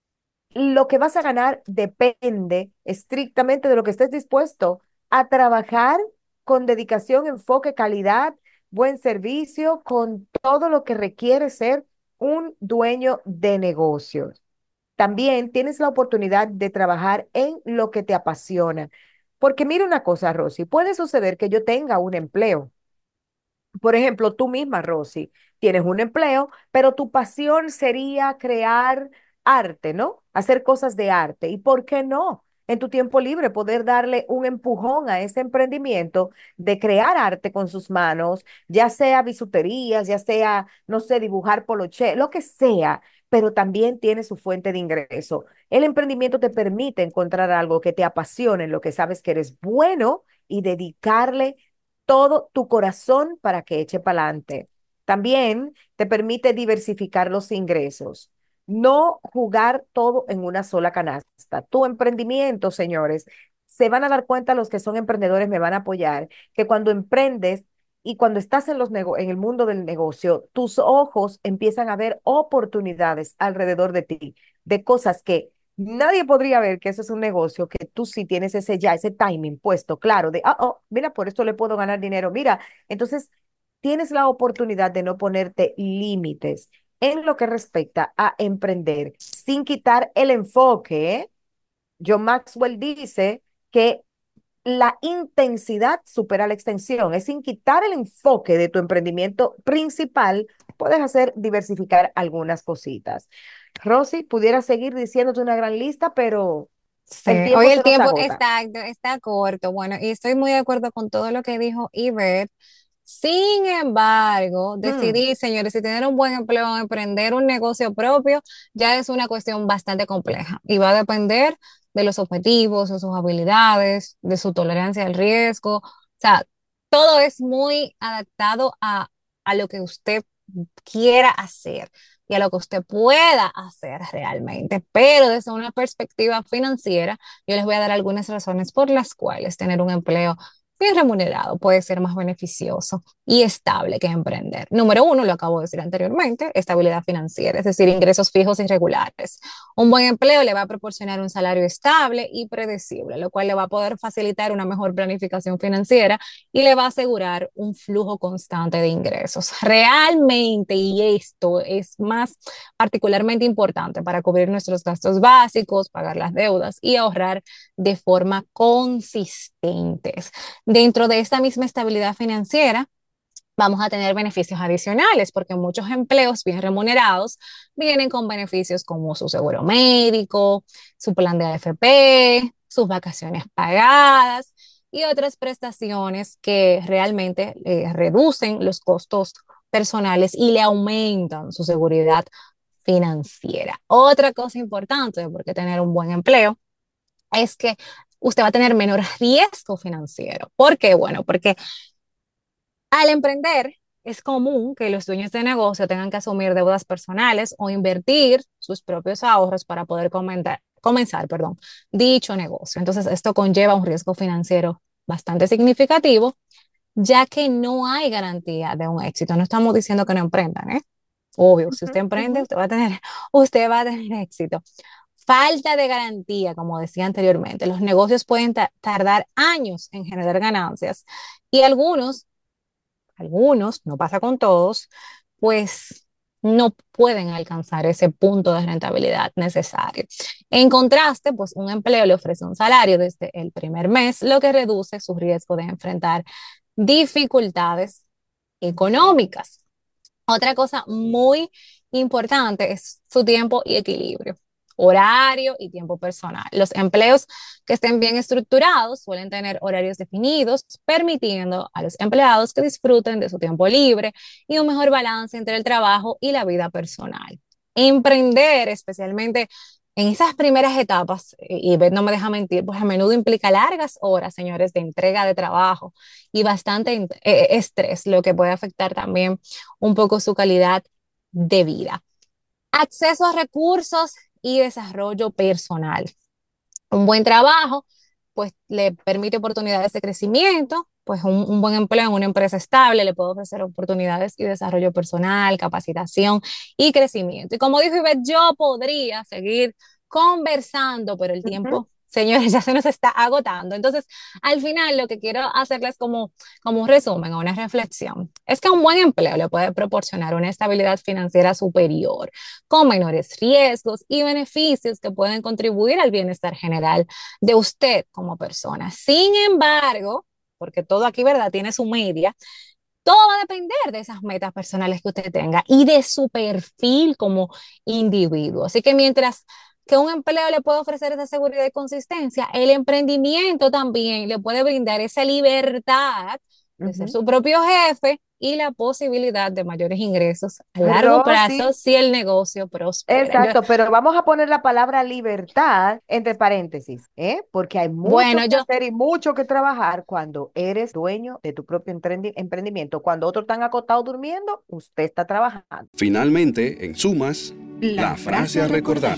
Lo que vas a ganar depende estrictamente de lo que estés dispuesto a trabajar con dedicación, enfoque, calidad, buen servicio, con todo lo que requiere ser un dueño de negocios. También tienes la oportunidad de trabajar en lo que te apasiona. Porque mira una cosa, Rosy, puede suceder que yo tenga un empleo. Por ejemplo, tú misma, Rosy, tienes un empleo, pero tu pasión sería crear arte, ¿no? Hacer cosas de arte. ¿Y por qué no? En tu tiempo libre, poder darle un empujón a ese emprendimiento de crear arte con sus manos, ya sea bisuterías, ya sea, no sé, dibujar poloché, lo que sea, pero también tiene su fuente de ingreso. El emprendimiento te permite encontrar algo que te apasione, en lo que sabes que eres bueno y dedicarle todo tu corazón para que eche para adelante. También te permite diversificar los ingresos, no jugar todo en una sola canasta. Tu emprendimiento, señores, se van a dar cuenta los que son emprendedores, me van a apoyar, que cuando emprendes y cuando estás en los nego- en el mundo del negocio, tus ojos empiezan a ver oportunidades alrededor de ti, de cosas que nadie podría ver que eso es un negocio, que tú sí tienes ese ya, ese timing puesto, claro, de, ah, oh, mira, por esto le puedo ganar dinero, mira. Entonces, tienes la oportunidad de no ponerte límites en lo que respecta a emprender, sin quitar el enfoque, ¿eh? John Maxwell dice que la intensidad supera la extensión, es sin quitar el enfoque de tu emprendimiento principal, puedes hacer diversificar algunas cositas. Rosy, pudiera seguir diciéndote una gran lista, pero Sí, el hoy tiempo el se nos tiempo agota. exacto, está corto. Bueno, y estoy muy de acuerdo con todo lo que dijo Iber. Sin embargo, Hmm. decidir, señores, si tener un buen empleo o emprender un negocio propio ya es una cuestión bastante compleja y va a depender de los objetivos, de sus habilidades, de su tolerancia al riesgo. O sea, todo es muy adaptado a, a lo que usted quiera hacer y a lo que usted pueda hacer realmente. Pero desde una perspectiva financiera, yo les voy a dar algunas razones por las cuales tener un empleo bien remunerado puede ser más beneficioso y estable que emprender. Número uno, lo acabo de decir anteriormente, estabilidad financiera, es decir, ingresos fijos y regulares. Un buen empleo le va a proporcionar un salario estable y predecible, lo cual le va a poder facilitar una mejor planificación financiera y le va a asegurar un flujo constante de ingresos. Realmente, y esto es más particularmente importante para cubrir nuestros gastos básicos, pagar las deudas y ahorrar de forma consistente. Dentro de esta misma estabilidad financiera, vamos a tener beneficios adicionales porque muchos empleos bien remunerados vienen con beneficios como su seguro médico, su plan de A F P, sus vacaciones pagadas y otras prestaciones que realmente eh, reducen los costos personales y le aumentan su seguridad financiera. Otra cosa importante de por qué tener un buen empleo es que usted va a tener menor riesgo financiero. ¿Por qué? Bueno, porque al emprender es común que los dueños de negocio tengan que asumir deudas personales o invertir sus propios ahorros para poder comentar- comenzar, perdón, dicho negocio. Entonces, esto conlleva un riesgo financiero bastante significativo, ya que no hay garantía de un éxito. No estamos diciendo que no emprendan, ¿eh? Obvio, si Ujú, usted emprende, ujú. usted va a tener, usted va a tener éxito. Falta de garantía, como decía anteriormente. Los negocios pueden ta- tardar años en generar ganancias y algunos, algunos, no pasa con todos, pues no pueden alcanzar ese punto de rentabilidad necesario. En contraste, pues un empleo le ofrece un salario desde el primer mes, lo que reduce su riesgo de enfrentar dificultades económicas. Otra cosa muy importante es su tiempo y equilibrio, horario y tiempo personal. Los empleos que estén bien estructurados suelen tener horarios definidos, permitiendo a los empleados que disfruten de su tiempo libre y un mejor balance entre el trabajo y la vida personal. Emprender, especialmente en esas primeras etapas, y Beth no me deja mentir, pues a menudo implica largas horas, señores, de entrega de trabajo y bastante eh, estrés, lo que puede afectar también un poco su calidad de vida. Acceso a recursos y desarrollo personal. Un buen trabajo, pues le permite oportunidades de crecimiento pues un, un buen empleo en una empresa estable, le puede ofrecer oportunidades y desarrollo personal, capacitación y crecimiento. Y como dijo Ivette, yo podría seguir conversando, pero el tiempo, señores, ya se nos está agotando. Entonces, al final, lo que quiero hacerles como, como un resumen o una reflexión es que un buen empleo le puede proporcionar una estabilidad financiera superior, con menores riesgos y beneficios que pueden contribuir al bienestar general de usted como persona. Sin embargo, porque todo aquí, ¿verdad?, tiene su media, todo va a depender de esas metas personales que usted tenga y de su perfil como individuo. Así que mientras que un empleo le puede ofrecer esa seguridad y consistencia, el emprendimiento también le puede brindar esa libertad de ser su propio jefe y la posibilidad de mayores ingresos a largo plazo Rosy. si el negocio prospera. Exacto, Yo- pero vamos a poner la palabra libertad entre paréntesis, ¿eh? Porque hay mucho Bueno, que yo, hacer y mucho que trabajar cuando eres dueño de tu propio emprendi- emprendimiento. Cuando otros están acostados durmiendo, usted está trabajando. Finalmente, en sumas, la frase a recordar.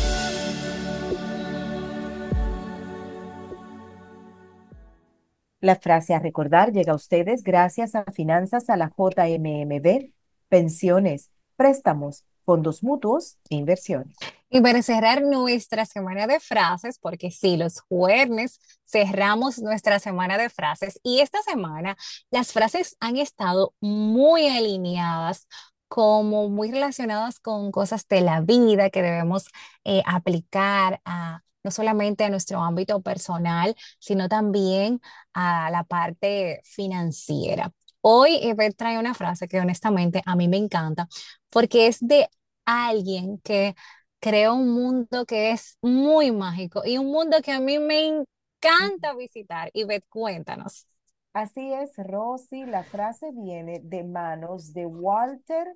La frase a recordar llega a ustedes gracias a Finanzas a la J M M B, pensiones, préstamos, fondos mutuos e inversiones. Y para cerrar nuestra semana de frases, porque sí, los jueves cerramos nuestra semana de frases y esta semana las frases han estado muy alineadas, como muy relacionadas con cosas de la vida que debemos eh, aplicar a, no solamente a nuestro ámbito personal, sino también a la parte financiera. Hoy Ivette trae una frase que honestamente a mí me encanta porque es de alguien que creó un mundo que es muy mágico y un mundo que a mí me encanta visitar. Ivette, cuéntanos. Así es, Rosy, la frase viene de manos de Walter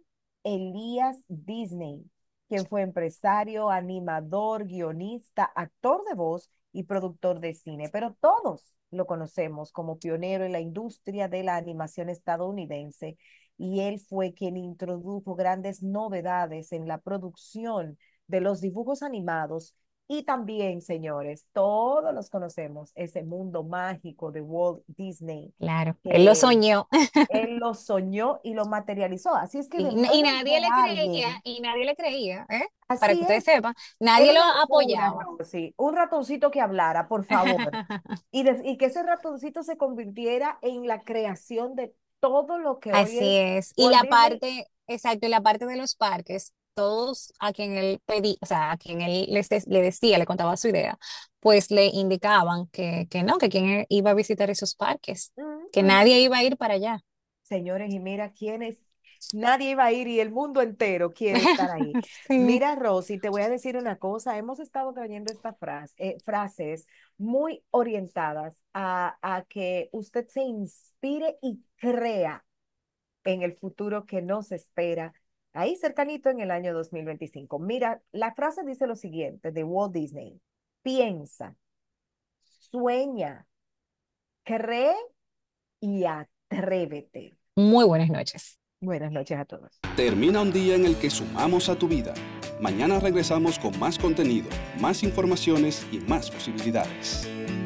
Elias Disney, quien fue empresario, animador, guionista, actor de voz y productor de cine, pero todos lo conocemos como pionero en la industria de la animación estadounidense y él fue quien introdujo grandes novedades en la producción de los dibujos animados. Y también, señores, todos los conocemos, ese mundo mágico de Walt Disney, Claro, él lo que soñó. él lo soñó y lo materializó. Así es que de Y, y manos de nadie le creía, alguien, y nadie le creía, ¿eh? Para que así ustedes es, sepan, nadie era lo una locura, apoyaba. Rosy. Un ratoncito que hablara, por favor. Y, de- y que ese ratoncito se convirtiera en la creación de todo lo que hoy Así es es. Y Walt la Disney. parte, exacto, y la parte de los parques, todos a quien él pedía, o sea, a quien él les de- le decía, le contaba su idea, pues le indicaban que, que no, que quien iba a visitar esos parques, que Mm, nadie ujú. iba a ir para allá. Señores, y mira quiénes, nadie iba a ir y el mundo entero quiere estar ahí. Sí. Mira, Rosy, te voy a decir una cosa, hemos estado trayendo estas frase, eh, frases muy orientadas a, a que usted se inspire y crea en el futuro que nos espera, ahí cercanito en el año dos mil veinticinco. Mira, la frase dice lo siguiente de Walt Disney: piensa, sueña, cree y atrévete. Muy buenas noches. Buenas noches a todos. Termina un día en el que sumamos a tu vida. Mañana regresamos con más contenido, más informaciones y más posibilidades.